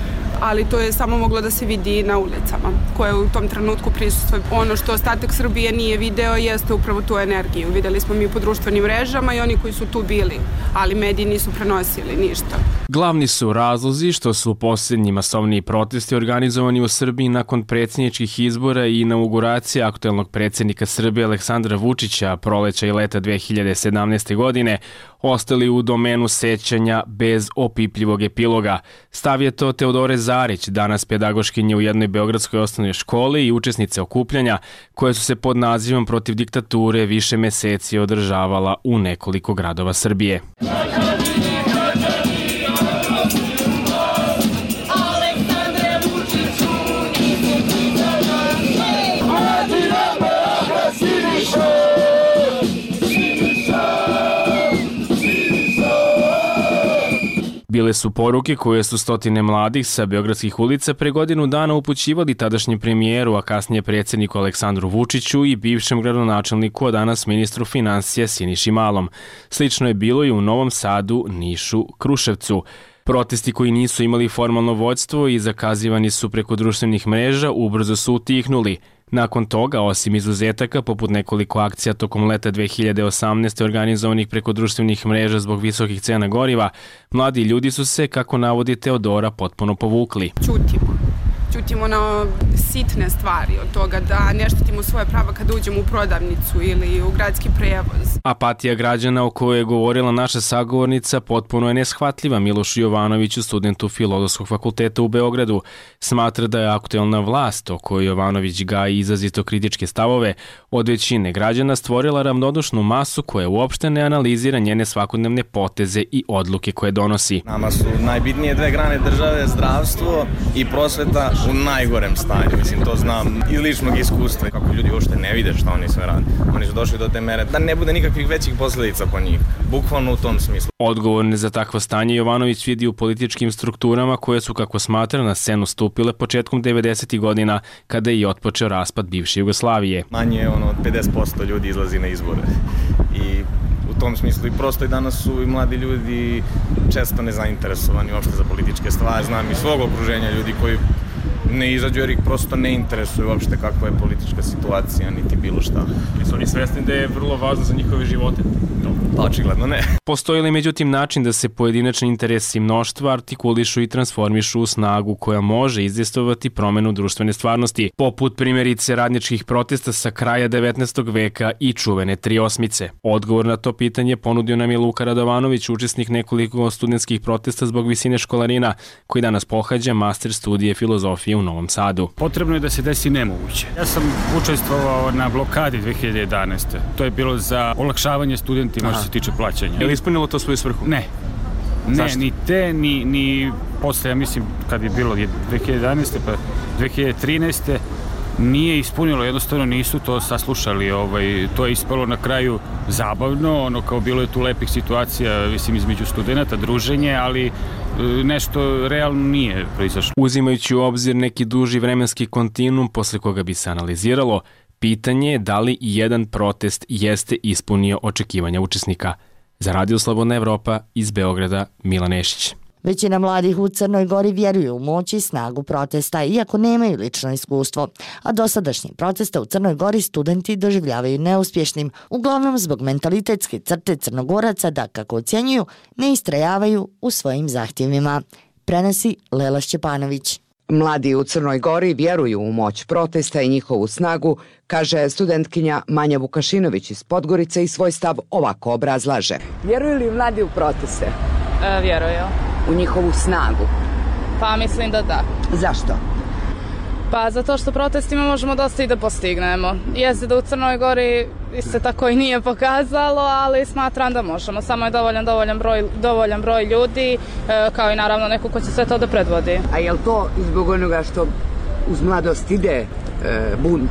ali to je samo moglo da se vidi na ulicama koje u tom trenutku prisustvuju. Ono što ostatak Srbije nije video jeste upravo tu energiju. Videli smo mi po društvenim mrežama i oni koji su tu bili, ali mediji nisu prenosili ništa. Glavni su razlozi što su posljednji masovniji protesti organizovani u Srbiji nakon predsjedničkih izbora i inauguracije aktuelnog predsjednika Srbije Aleksandra Vučića proleća i leta dve hiljade sedamnaeste. godine ostali u domenu sećanja bez opipljivog epiloga. Stav je to Teodore Zarić, danas pedagoškinje u jednoj beogradskoj osnovnoj školi i učesnice okupljanja koje su se pod nazivom Protiv diktature više meseci održavala u nekoliko gradova Srbije. Bile su poruke koje su stotine mladih sa beogradskih ulica pre godinu dana upućivali tadašnjem premijeru, a kasnije predsjedniku Aleksandru Vučiću i bivšem gradonačelniku, a danas ministru financija Siniši Malom. Slično je bilo i u Novom Sadu, Nišu, Kruševcu. Protesti koji nisu imali formalno vođstvo i zakazivani su preko društvenih mreža ubrzo su utihnuli. Nakon toga, osim izuzetaka, poput nekoliko akcija tokom leta dve hiljade osamnaeste. organizovanih preko društvenih mreža zbog visokih cena goriva, mladi ljudi su se, kako navodi Teodora, potpuno povukli. Ćutimo. Ćutimo na sitne stvari od toga da ne štitimo svoje prava kada uđemo u prodavnicu ili u gradski prevoz. Apatija građana o kojoj je govorila naša sagovornica potpuno je neshvatljiva Milošu Jovanoviću, studentu Filozofskog fakulteta u Beogradu. Smatra da je aktuelna vlast, o kojoj Jovanović gaji izrazito kritičke stavove, od većine građana stvorila ravnodušnu masu koja uopšte ne analizira njene svakodnevne poteze i odluke koje donosi. Nama su najbitnije dve grane države, zdravstvo i prosveta, u najgorem stanju, mislim, to znam iz ličnog iskustva, kako ljudi uopšte ne vide šta oni sve rade. Oni su došli do te mere da ne bude nikakvih većih posljedica po njih, bukvalno u tom smislu. Odgovorne za takvo stanje Jovanović vidi u političkim strukturama koje su, kako smatra, na scenu stupile početkom devedesetih godina, kada je i otpočeo raspad bivše Jugoslavije. Manje ono, od pedeset posto ljudi izlazi na izbore i u tom smislu i prosto i danas su i mladi ljudi često nezainteresovani uopšte za političke stvari. Znam iz svog okruženja ljudi koji ne izađu jer ih prosto ne interesuje uopšte kakva je politička situacija, niti bilo šta. Jesu oni svesni da je vrlo važno za njihove živote? Očigledno ne. Postoji li međutim način da se pojedinačni interesi mnoštva artikulišu i transformišu u snagu koja može izdejstvovati promenu društvene stvarnosti, poput primjerice radničkih protesta sa kraja devetnaestog veka i čuvene tri osmice? Odgovor na to pitanje ponudio nam je Luka Radovanović, učesnik nekoliko studentskih protesta zbog visine školarina, koji danas pohađa master studije filozofije u Novom Sadu. Potrebno je da se desi nemoguće. Ja sam učestvovao na blokadi dve hiljade jedanaeste. To je bilo za olakšavanje studentima što se tiče plaćanja. Je li ispunilo to svoju svrhu? Ne. Ne, Zašto? ni te, ni, ni posle, ja mislim, kad je bilo dve hiljade jedanaeste pa dve hiljade trinaeste nije ispunilo, jednostavno nisu to saslušali, ovaj, to je ispalo na kraju zabavno, ono kao bilo je tu lepih situacija, mislim, između studenta, druženje, ali nešto realno nije proizašlo. Uzimajući u obzir neki duži vremenski kontinuum posle koga bi se analiziralo, pitanje je da li i jedan protest jeste ispunio očekivanja učesnika. Za Radio Slobodna Evropa iz Beograda, Milan Nešić. Većina mladih u Crnoj Gori vjeruju u moć i snagu protesta, iako nemaju lično iskustvo. A dosadašnje proteste u Crnoj Gori studenti doživljavaju neuspješnim, uglavnom zbog mentalitetske crte Crnogoraca da, kako ocjenjuju, ne istrajavaju u svojim zahtjevima. Prenosi Lela Šćepanović. Mladi u Crnoj Gori vjeruju u moć protesta i njihovu snagu, kaže studentkinja Manja Vukašinović iz Podgorice i svoj stav ovako obrazlaže. Vjeruju li mladi u proteste? E, vjeruju. U njihovu snagu? Pa mislim da da. Zašto? Pa zato što protestima možemo dosta i da postignemo. Jeste da u Crnoj Gori se tako i nije pokazalo, ali smatram da možemo. Samo je dovoljan, dovoljan, broj, dovoljan broj ljudi, e, kao i naravno neko ko će sve to da predvodi. A je li to zbog onoga što uz mladost ide e, bunt?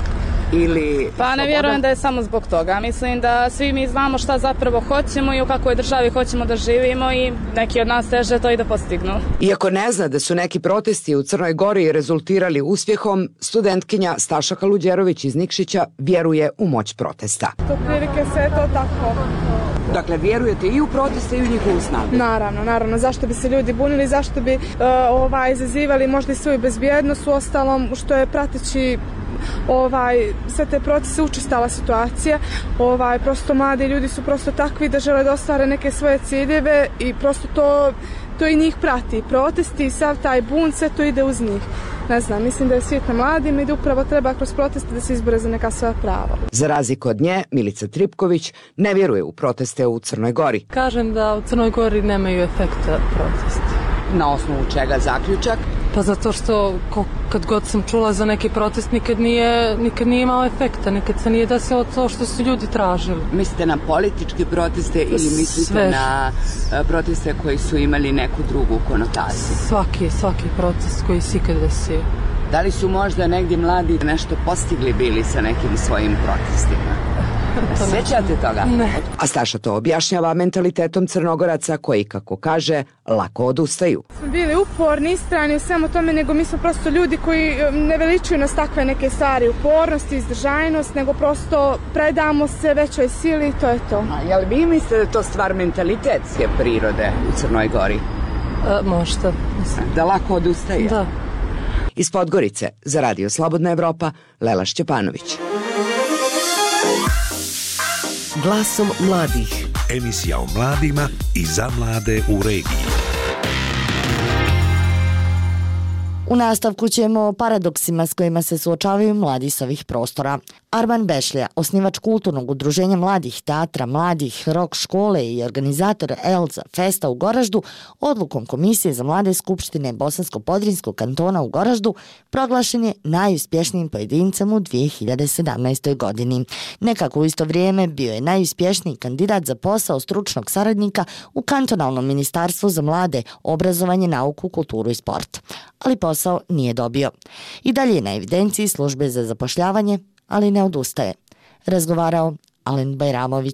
Ili pa ne sloboda? Vjerujem da je samo zbog toga. Mislim da svi mi znamo šta zapravo hoćemo i u kakvoj državi hoćemo da živimo i neki od nas teže to i da postignu. Iako ne zna da su neki protesti u Crnoj Gori rezultirali uspjehom, studentkinja Staša Kaluđerović iz Nikšića vjeruje u moć protesta. To prilike sve je to tako. Dakle, vjerujete i u proteste i u njihovu snagu? Naravno, naravno. Zašto bi se ljudi bunili, zašto bi uh, ovaj, izazivali možda i svoju bezbjednost, u ostalom što je prateći ovaj, sve te procese učestala situacija. Ovaj, prosto mladi ljudi su prosto takvi da žele da ostvare neke svoje ciljeve i prosto to, to i njih prati. Protesti i sav taj bunt, sve to ide uz njih. Ne znam, mislim da je svijet na mladim i da upravo treba kroz proteste da se izbore za neka svoja prava. Za razliku od nje, Milica Tripković ne vjeruje u proteste u Crnoj Gori. Kažem da u Crnoj Gori nemaju efekta protesti. Na osnovu čega zaključak? Pa zato što kad god sam čula za neki protest nikad nije, nikad nije imao efekta, nikad se nije desilo to što su ljudi tražili. Mislite na političke proteste ili mislite Sve. na proteste koji su imali neku drugu konotaciju? Svaki, svaki protest koji se ikad desio. Da li su možda negdje mladi nešto postigli bili sa nekim svojim protestima? Sjećate toga? Ne. A Staša to objašnjava mentalitetom Crnogoraca koji, kako kaže, lako odustaju. Smo bili uporni, istrajni u svemu tome, nego mi smo prosto ljudi koji ne veličuju nas takve neke stvari, upornost i izdržajnost, nego prosto predamo se većoj sili i to je to. A jel vi mislite da je to stvar mentalitetske prirode u Crnoj Gori? A, možda. Mislim. Da lako odustaje? Da. Iz Podgorice, za Radio Slobodna Evropa, Lela Šćepanović. Glasom mladih. Emisija o mladima i za mlade u regiji. U nastavku ćemo o paradoksima s kojima se suočavaju mladi s ovih prostora. Arman Bešlja, osnivač kulturnog udruženja mladih teatra, mladih rok škole i organizator Elza Festa u Goraždu, odlukom Komisije za mlade Skupštine Bosansko-Podrinjskog kantona u Goraždu proglašen je najuspješnijim pojedincem u dvije hiljade sedamnaestoj. godini. Nekako u isto vrijeme bio je najuspješniji kandidat za posao stručnog saradnika u kantonalnom ministarstvu za mlade, obrazovanje, nauku, kulturu i sport. Ali posao nije dobio. I dalje je na evidenciji službe za zapošljavanje, ali ne odustaje. Razgovarao Alen Bajramović.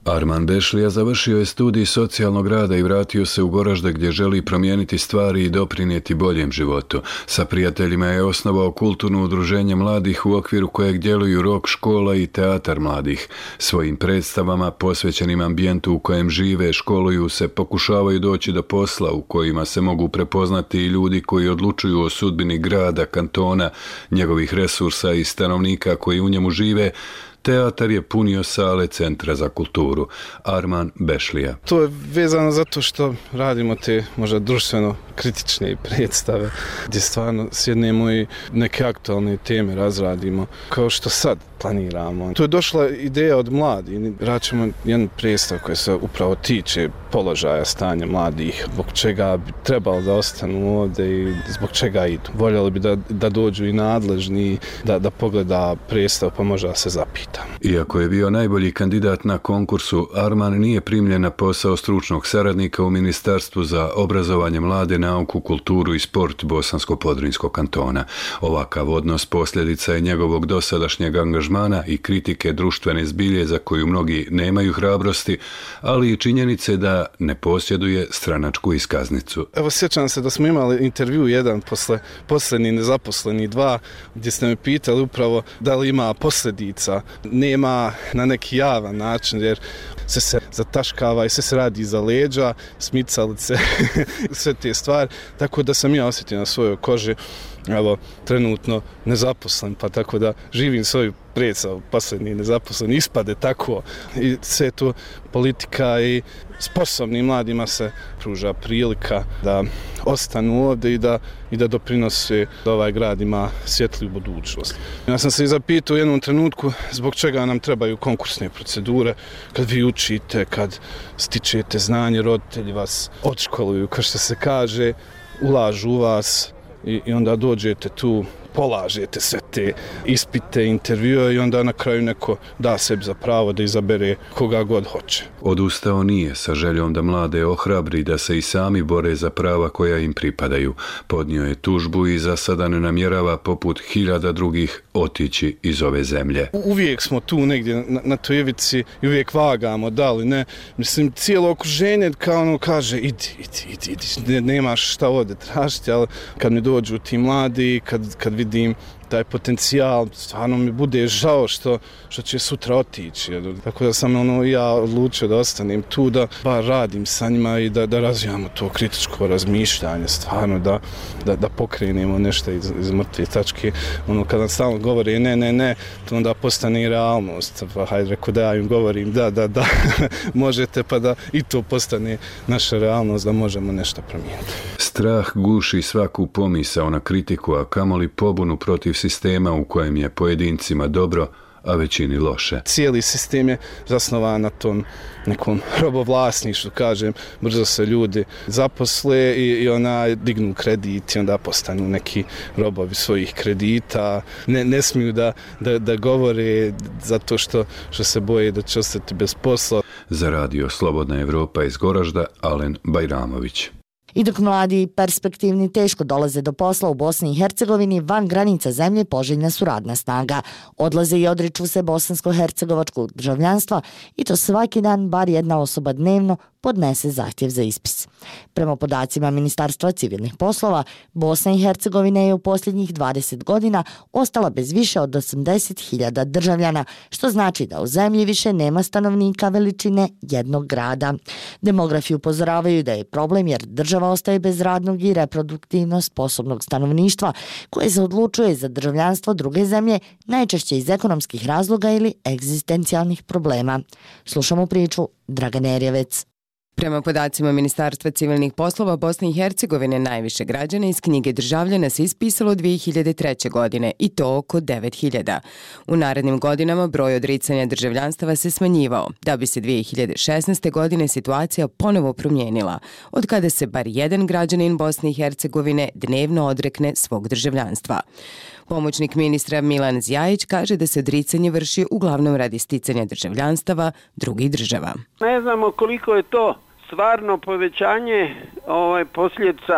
Arman Bešlija završio je studij socijalnog rada i vratio se u Goražde gdje želi promijeniti stvari i doprinijeti boljem životu. Sa prijateljima je osnovao kulturno udruženje mladih u okviru kojeg djeluju rock škola i teatar mladih. Svojim predstavama posvećenim ambijentu u kojem žive, školuju se, pokušavaju doći do posla u kojima se mogu prepoznati i ljudi koji odlučuju o sudbini grada, kantona, njegovih resursa i stanovnika koji u njemu žive. Teatar je punio sale Centra za kulturu. Arman Bešlija. To je vezano zato što radimo te možda društveno kritične predstave gdje stvarno sjednemo i neke aktualne teme razradimo kao što sad planiramo. Tu je došla ideja od mladih. Radit ćemo jedan predstav koji se upravo tiče položaja stanja mladih, zbog čega bi trebalo da ostanu ovdje i zbog čega idu. Voljeli bi da, da dođu i nadležni, da, da pogleda predstav pa možda se zapita. Iako je bio najbolji kandidat na konkursu, Arman nije primljen na posao stručnog saradnika u Ministarstvu za obrazovanje, mlade, nauku, kulturu i sport Bosansko-Podrinjskog kantona. Ovakav odnos posljedica je njegovog dosadašnjeg angažmana i kritike društvene zbilje za koju mnogi nemaju hrabrosti, ali i činjenice da ne posjeduje stranačku iskaznicu. Evo, sjećam se da smo imali intervju jedan posle posljednji nezaposleni dva, gdje ste me pitali upravo da li ima posljedica. Nema na neki javan način, jer sve se zataškava i sve se radi iza leđa, smicalice, sve te stvari, tako da sam ja osjetio na svojoj koži, evo, trenutno nezaposlen, pa tako da živim svoju predstavu, posljednji nezaposlen, ispade tako i sve to politika i sposobnim mladima se pruža prilika da ostanu ovdje i da, i da doprinose da ovaj grad ima svjetliju budućnost. Ja sam se i zapitao u jednom trenutku zbog čega nam trebaju konkursne procedure, kad vi učite, kad stičete znanje, roditelji vas odškoluju, kao što se kaže, ulažu u vas i, i onda dođete tu, polažete sve te ispite, intervjue i onda na kraju neko da sebi za pravo da izabere koga god hoće. Odustao nije sa željom da mlade ohrabri da se i sami bore za prava koja im pripadaju. Podnio je tužbu i za sada ne namjerava poput hiljada drugih otići iz ove zemlje. Uvijek smo tu negdje na, na toj ivici i uvijek vagamo, da li ne. Mislim, cijelo okruženje kao ono kaže idi, idi, idi, idi. Ne, nemaš šta ovdje tražiti, ali kad mi dođu ti mladi, kad, kad vidim taj potencijal, stvarno mi bude žao što, što će sutra otići. Tako da sam ono, ja odlučio da ostanem tu, da bar radim sa njima i da, da razvijamo to kritičko razmišljanje, stvarno da, da, da pokrenemo nešto iz, iz mrtve tačke. Ono, kad nam stalno govore ne, ne, ne, to onda postane realnost. Pa hajde, reko da ja im govorim da, da, da, možete, pa da i to postane naša realnost, da možemo nešto promijeniti. Strah guši svaku pomisao na kritiku, a kamoli pobunu protiv sistema u kojem je pojedincima dobro, a većini loše. Cijeli sistem je zasnovan na tom nekom robovlasništvu, kažem, brzo se ljudi zaposle i, i ona dignu kredit i onda postanu neki robovi svojih kredita. Ne, ne smiju da, da, da govore zato što, što se boje da će ostati bez posla. Za radio Slobodna Evropa iz Goražda, Alen Bajramović. I dok mladi i perspektivni teško dolaze do posla u Bosni i Hercegovini, van granica zemlje poželjna su radna snaga. Odlaze i odriču se bosansko-hercegovačkog državljanstva i to svaki dan bar jedna osoba dnevno podnese zahtjev za ispis. Prema podacima Ministarstva civilnih poslova, Bosna i Hercegovina je u posljednjih dvadeset godina ostala bez više od osamdeset hiljada državljana, što znači da u zemlji više nema stanovnika veličine jednog grada. Demografi upozoravaju da je problem jer država ostaje bez radnog i reproduktivno sposobnog stanovništva koje se odlučuje za državljanstvo druge zemlje, najčešće iz ekonomskih razloga ili egzistencijalnih problema. Slušamo priču Dragane Erjevec. Prema podacima Ministarstva civilnih poslova Bosne i Hercegovine, najviše građana iz knjige državljana se ispisalo dvije hiljade treće. godine i to oko devet hiljada. U narednim godinama broj odricanja državljanstava se smanjivao, da bi se dvije hiljade šesnaeste. godine situacija ponovo promijenila, od kada se bar jedan građanin Bosne i Hercegovine dnevno odrekne svog državljanstva. Pomoćnik ministra Milan Zjajić kaže da se odricanje vrši uglavnom radi sticanja državljanstava drugih država. Ne znamo koliko je to stvarno povećanje ovaj, posljedica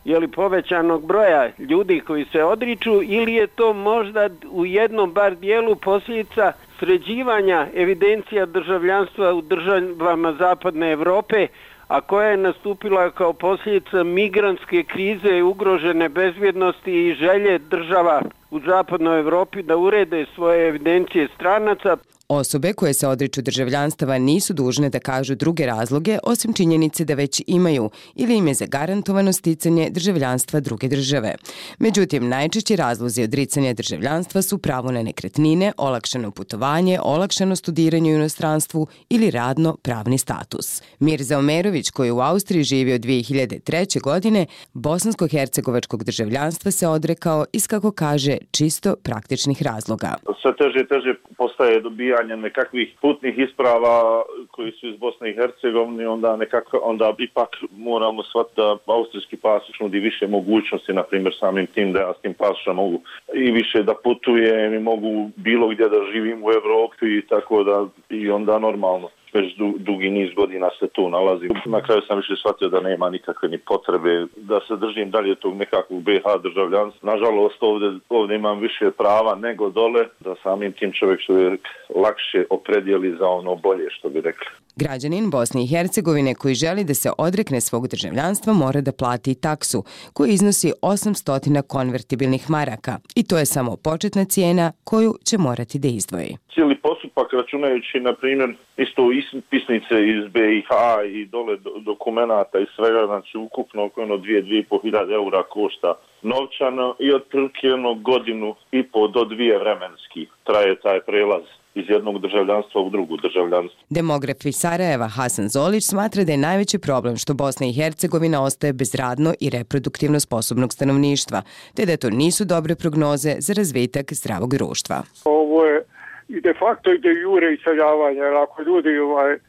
je li povećanog broja ljudi koji se odriču ili je to možda u jednom bar dijelu posljedica sređivanja evidencija državljanstva u državama Zapadne Evrope, a koja je nastupila kao posljedica migrantske krize, ugrožene bezbjednosti i želje država u Zapadnoj Evropi da urede svoje evidencije stranaca. Osobe koje se odriču državljanstava nisu dužne da kažu druge razloge osim činjenice da već imaju ili im je zagarantovano sticanje državljanstva druge države. Međutim, najčešći razlozi odricanja državljanstva su pravo na nekretnine, olakšano putovanje, olakšano studiranje u inostranstvu ili radno-pravni status. Mirza Omerović, koji u Austriji živi od dvije hiljade treće. godine, bosansko-hercegovačkog državljanstva se odrekao iz, kako kaže, čisto praktičnih razloga. Sve teže i teže postaje dobijanje nekakvih putnih isprava koji su iz Bosne i Hercegovine, onda nekako, onda ipak moramo shvatiti da austrijski pasoš nudi više mogućnosti, na primjer samim tim da ja s tim pasošom mogu i više da putujem i mogu bilo gdje da živim u Evropi i tako da i onda normalno. Već du, dugi niz godina se tu nalazi. Na kraju sam više shvatio da nema nikakve ni potrebe da se držim dalje tog nekakvog B H državljanstva. Nažalost, ovdje, ovdje imam više prava nego dole, da samim tim čovjek čovjek lakše opredijeli za ono bolje, što bi rekli. Građanin Bosne i Hercegovine koji želi da se odrekne svog državljanstva mora da plati taksu, koja iznosi osamsto konvertibilnih maraka. I to je samo početna cijena koju će morati da izdvoji. Cijeli postupak, računajući, na primjer, isto ispisnice iz B i H i dole dokumenata i svega, znači ukupno oko ono dvije, dvije i po hiljade eura košta novčano i otprilike jedno godinu i po do dvije vremenski traje taj prelaz iz jednog državljanstva u drugu državljanstvo. Demograf iz Sarajeva Hasan Zolić smatra da je najveći problem što Bosna i Hercegovina ostaje bez radno i reproduktivno sposobnog stanovništva, te da to nisu dobre prognoze za razvitak zdravog društva. Ovo je i de facto i de jure iseljavanje, jer ako ljudi ovaj, e,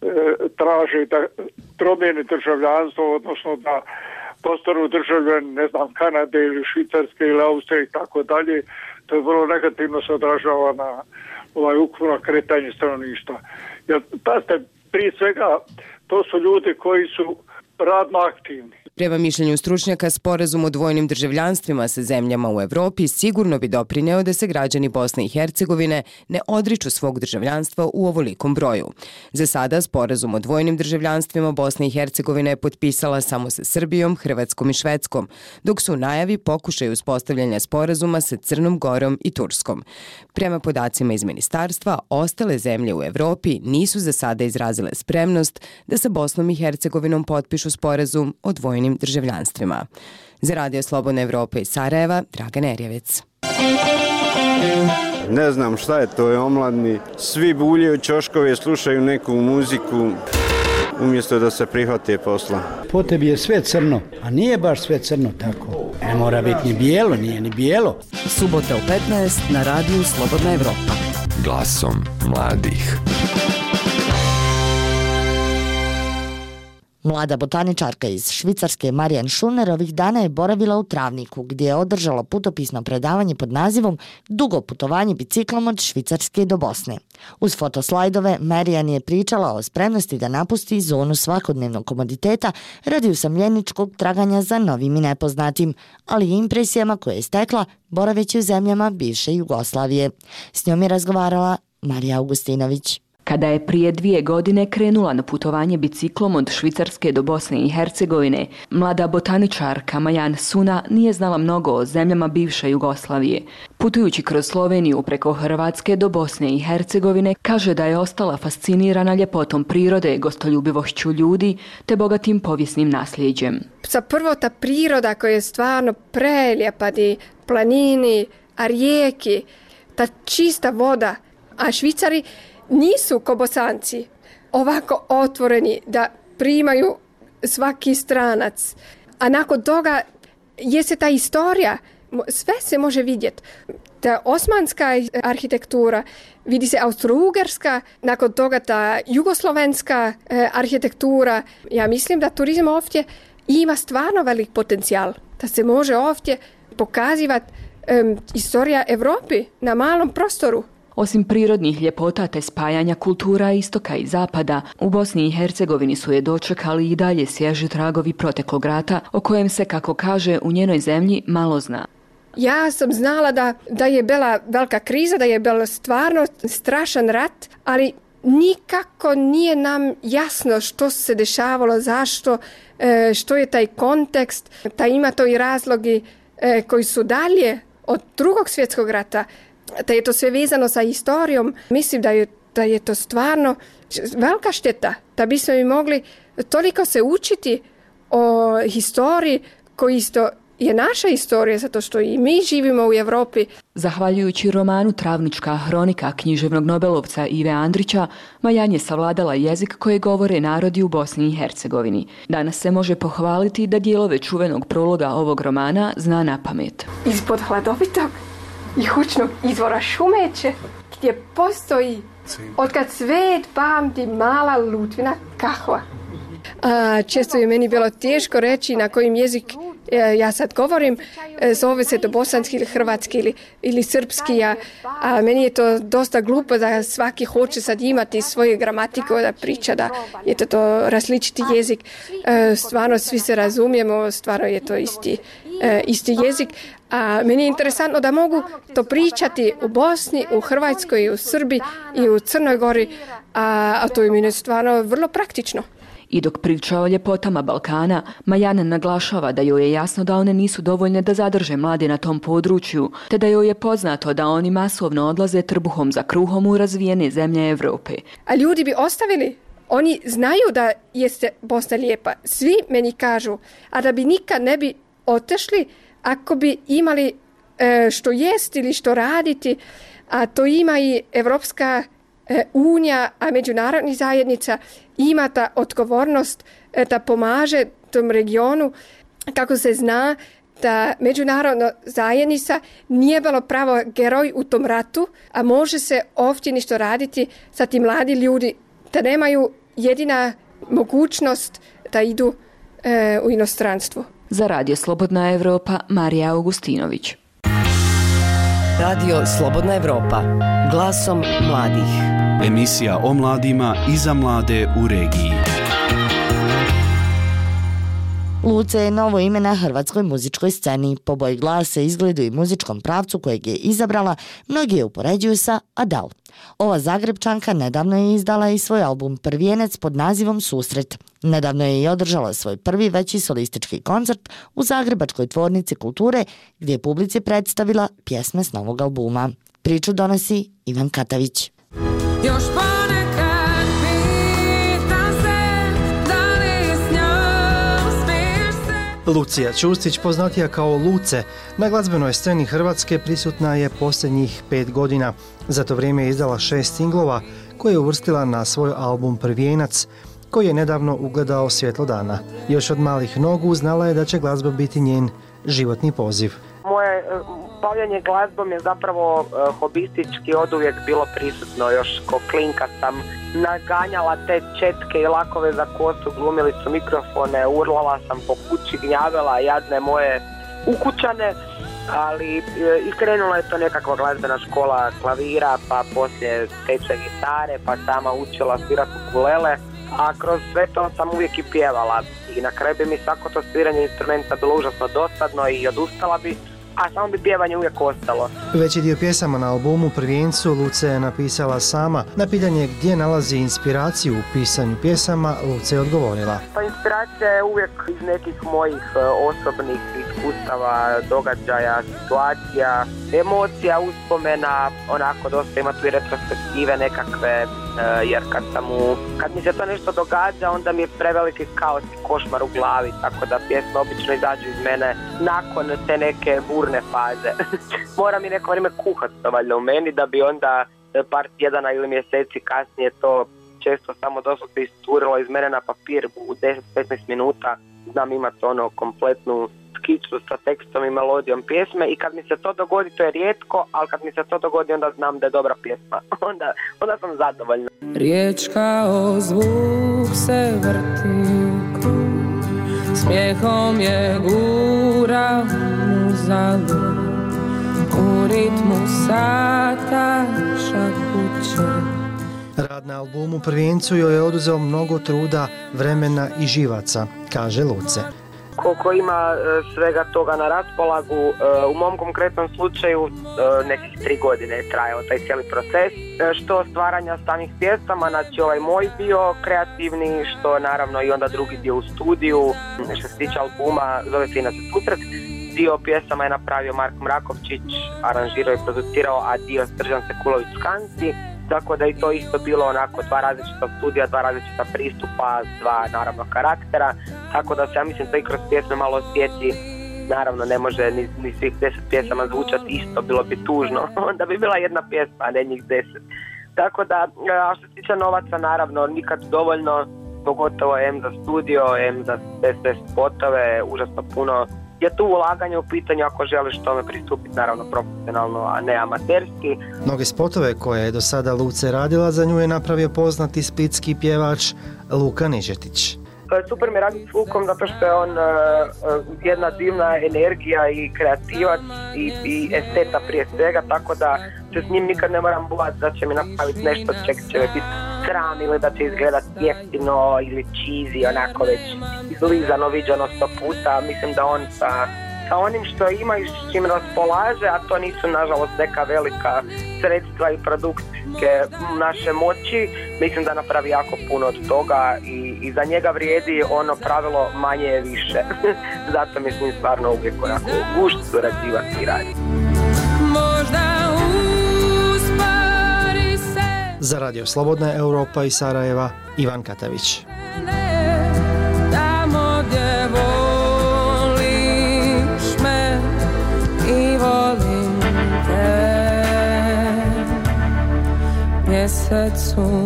traže da promijene državljanstvo, odnosno da postanu državljani, ne znam, Kanade ili Švicarske ili Austrije i tako dalje, to je vrlo negativno se odražava na ovaj ukupno kretanje stanovništva. Jer, pazite, prije svega, to su ljudi koji su radno aktivni. Prema mišljenju stručnjaka, sporazum o dvojnim državljanstvima sa zemljama u Evropi sigurno bi doprineo da se građani Bosne i Hercegovine ne odriču svog državljanstva u ovolikom broju. Za sada sporazum o dvojnim državljanstvima Bosne i Hercegovine je potpisala samo sa Srbijom, Hrvatskom i Švedskom, dok su u najavi pokušaj uspostavljanja sporazuma sa Crnom Gorom i Turskom. Prema podacima iz ministarstva, ostale zemlje u Evropi nisu za sada izrazile spremnost da sa Bosnom i Hercegovinom potpišu sporazum o dvojnim državljanstvima. Za Radio Slobodna Evropa iz Sarajeva, Dragan Erjevec. Ne znam šta je to, je omladni. Svi buljaju ćoškove, slušaju neku muziku umjesto da se prihvate posla. Po tebi je sve crno, a nije baš sve crno tako. Ne mora biti ni bijelo, nije ni bijelo. Subota u petnaest na Radiju Slobodna Evropa. Glasom mladih. Mlada botaničarka iz Švicarske Marijan Šuner ovih dana je boravila u Travniku, gdje je održala putopisno predavanje pod nazivom Dugo putovanje biciklom od Švicarske do Bosne. Uz fotoslajdove Marijan je pričala o spremnosti da napusti zonu svakodnevnog komoditeta radi usamljeničkog traganja za novim i nepoznatim, ali i impresijama koje je stekla boraveći u zemljama bivše Jugoslavije. S njom je razgovarala Marija Augustinović. Kada je prije dvije godine krenula na putovanje biciklom od Švicarske do Bosne i Hercegovine, mlada botaničarka Majan Suna nije znala mnogo o zemljama bivše Jugoslavije. Putujući kroz Sloveniju preko Hrvatske do Bosne i Hercegovine, kaže da je ostala fascinirana ljepotom prirode, gostoljubivošću ljudi te bogatim povijesnim nasljeđem. Sa prvo ta priroda koja je stvarno prelijepa, di planini, a rijeki, ta čista voda, a Švicari nisu ko Bosanci ovako otvoreni da primaju svaki stranac. A nakon toga je se ta istorija, sve se može vidjeti. Ta osmanska arhitektura, vidi se austro-ugarska, nakon toga ta jugoslovenska eh, arhitektura. Ja mislim da turizam ovdje ima stvarno velik potencijal, da se može ovdje pokazivati eh, istorija Evropi na malom prostoru. Osim prirodnih ljepota te spajanja kultura istoka i zapada, u Bosni i Hercegovini su je dočekali i dalje svježi tragovi proteklog rata, o kojem se, kako kaže, u njenoj zemlji malo zna. Ja sam znala da, da je bila velika kriza, da je bio stvarno strašan rat, ali nikako nije nam jasno što se dešavalo, zašto, što je taj kontekst, da ima to i razlogi koji su dalje od drugog svjetskog rata, da je to sve vezano sa historijom. Mislim da je, da je to stvarno velika šteta, da bismo i mogli toliko se učiti o historiji koji isto je naša istorija, zato što i mi živimo u Europi. Zahvaljujući romanu Travnička hronika književnog nobelovca Ive Andrića, Majan je savladala jezik koje govore narodi u Bosni i Hercegovini. Danas se može pohvaliti da dijelove čuvenog prologa ovog romana zna na pamet. Ispod hladovitog i hučnog izvora Šumeće, gdje postoji otkad svet pamti mala Lutvina kahva. A, često je meni bilo teško reći na kojim jezik e, ja sad govorim, e, zove se to bosanski ili hrvatski ili, ili srpski, a, a meni je to dosta glupo da svaki hoće sad imati svoju gramatiku da priča, da je to, to različiti jezik. E, stvarno svi se razumijemo, stvarno je to isti, e, isti jezik. A meni je interesantno da mogu to pričati u Bosni, u Hrvatskoj, u Srbiji i u Crnoj Gori, a, a to je meni stvarno vrlo praktično. I dok priča o ljepotama Balkana, Majan naglašava da joj je jasno da one nisu dovoljne da zadrže mlade na tom području, te da joj je poznato da oni masovno odlaze trbuhom za kruhom u razvijene zemlje Evrope. A ljudi bi ostavili. Oni znaju da jeste Bosna lijepa. Svi meni kažu, a da bi nikad ne bi otešli ako bi imali e, što jest ili što raditi, a to ima i Evropska Unija, a međunarodna zajednica ima ta odgovornost da pomaže tom regionu. Kako se zna da međunarodna zajednica nije bilo pravo geroj u tom ratu, a može se ovdje nešto raditi sa tim mladi ljudi da nemaju jedina mogućnost da idu e, u inostranstvo. Za Radio Slobodna Evropa, Marija Augustinović. Radio Slobodna Evropa, glasom mladih. Emisija o mladima i za mlade u regiji. Luce je novo ime na hrvatskoj muzičkoj sceni. Po boji glasa, izgledu i muzičkom pravcu kojeg je izabrala, mnogi je upoređuju sa Adele. Ova Zagrebčanka nedavno je izdala i svoj album Prvijenac pod nazivom Susret. Nedavno je i održala svoj prvi veći solistički koncert u Zagrebačkoj tvornici kulture, gdje je publici predstavila pjesme s novog albuma. Priču donosi Ivan Katavić. Još ponekad pitam se da li s njom smiješ se. Lucija Čustić, poznatija kao Luce, na glazbenoj sceni Hrvatske prisutna je posljednjih pet godina. Za to vrijeme je izdala šest singlova koje je uvrstila na svoj album Prvijenac, koji je nedavno ugledao svjetlo dana. Još od malih nogu znala je da će glazba biti njen životni poziv. Moje bavljanje glazbom je zapravo uh, hobistički oduvijek bilo prisutno. Još ko klinka sam naganjala te četke i lakove za kosu, glumili su mikrofone, urlala sam po kući, gnjavila jadne moje ukućane, ali uh, iskrenula je to nekakva glazbena škola klavira, pa poslije tečaj gitare, pa sama učila svirati ukulele, a kroz sve to sam uvijek i pjevala. I na kraju bi mi svako to sviranje instrumenta bilo užasno dosadno i odustala bi, a samo bi pjevanje uvijek ostalo. Veći dio pjesama na albumu Prvijencu Luce je napisala sama. Na pitanje gdje nalazi inspiraciju u pisanju pjesama, Luce je odgovorila. Pa inspiracija je uvijek iz nekih mojih osobnih iskustava, događaja, situacija, emocija, uspomena, onako dosta ima tu i retrospektive nekakve, jer kad sam u, kad mi se to nešto događa, onda mi je preveliki kaos i košmar u glavi, tako da pjesma obično izađu iz mene nakon te neke burne faze. Mora mi neko vrijeme kuhat to valjda u meni, da bi onda par tjedana ili mjeseci kasnije to često samo doslovno isturilo iz mene na papir u deset do petnaest minuta. Znam imati ono kompletnu skicu sa tekstom i melodijom pjesme i kad mi se to dogodi, to je rijetko, ali kad mi se to dogodi, onda znam da je dobra pjesma. Onda, onda sam zadovoljna. Riječ kao zvuk se vrti u krug, smijehom je gura u zalud, u ritmu sata šak Rad na albumu Prvijencu joj je oduzeo mnogo truda, vremena i živaca, kaže Luce. Koliko ima svega toga na raspolagu, u mom konkretnom slučaju nekih tri godine je trajao taj cijeli proces, što stvaranja samih pjesama, znači ovaj moj dio kreativni, što naravno i onda drugi dio u studiju, što se tiče albuma, zove se inače Susret. Dio pjesama je napravio Marko Mrakovčić, aranžirao i producirao, a dio Sržan Sekulović-Skanci, tako da i to isto bilo onako dva različita studija, dva različita pristupa, dva naravno karaktera, tako da se ja mislim da i kroz pjesme malo osjeti, naravno ne može ni, ni svih deset pjesama zvučati isto, bilo bi tužno, onda bi bila jedna pjesma, a ne njih deset. Tako da, a što se tiče novaca, naravno nikad dovoljno, pogotovo M za studio, M za sve spotove, užasno puno je tu ulaganje u pitanju ako želiš tome pristupiti naravno profesionalno, a ne amaterski. Mnoge spotove koje je do sada Luce radila za nju je napravio poznati splitski pjevač Luka Nižetić. Super mi radi s Lukom zato što je on uh, jedna divna energija i kreativac i, i esteta prije svega, tako da se s njim nikad ne moram bojati da će mi napraviti nešto čeg će mi biti sram ili da će izgledati jeftino ili cheesy, onako već izlizano, viđano sto puta. Mislim da on sa, sa onim što ima i s čim raspolaže, a to nisu nažalost neka velika sredstva i produkcijske naše moći, mislim da napravi jako puno od toga i, i za njega vrijedi ono pravilo manje je više. Zato mislim stvarno uvijek onako gušt surađivati i raditi. Za Radio Slobodna Europa i Sarajeva, Ivan Katavić. Tamo gdje voliš me i volim te, mjesec u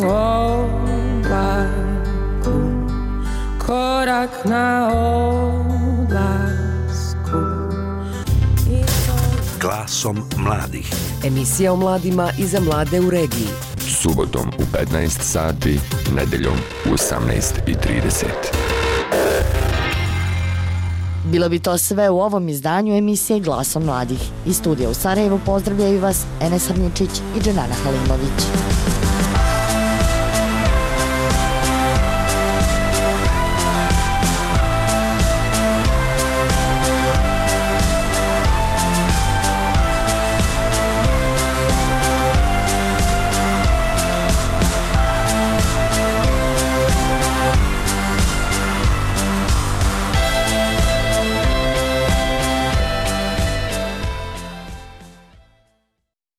oblaku, korak na odlasku. Glasom mladih. Emisija o mladima i za mlade u regiji. Subotom u petnaest sati, nedeljom u osamnaest i trideset. Bilo bi to sve u ovom izdanju emisije Glasom mladih. Iz studija u Sarajevu pozdravljaju vas Enes Arničić i Dženana Halimović.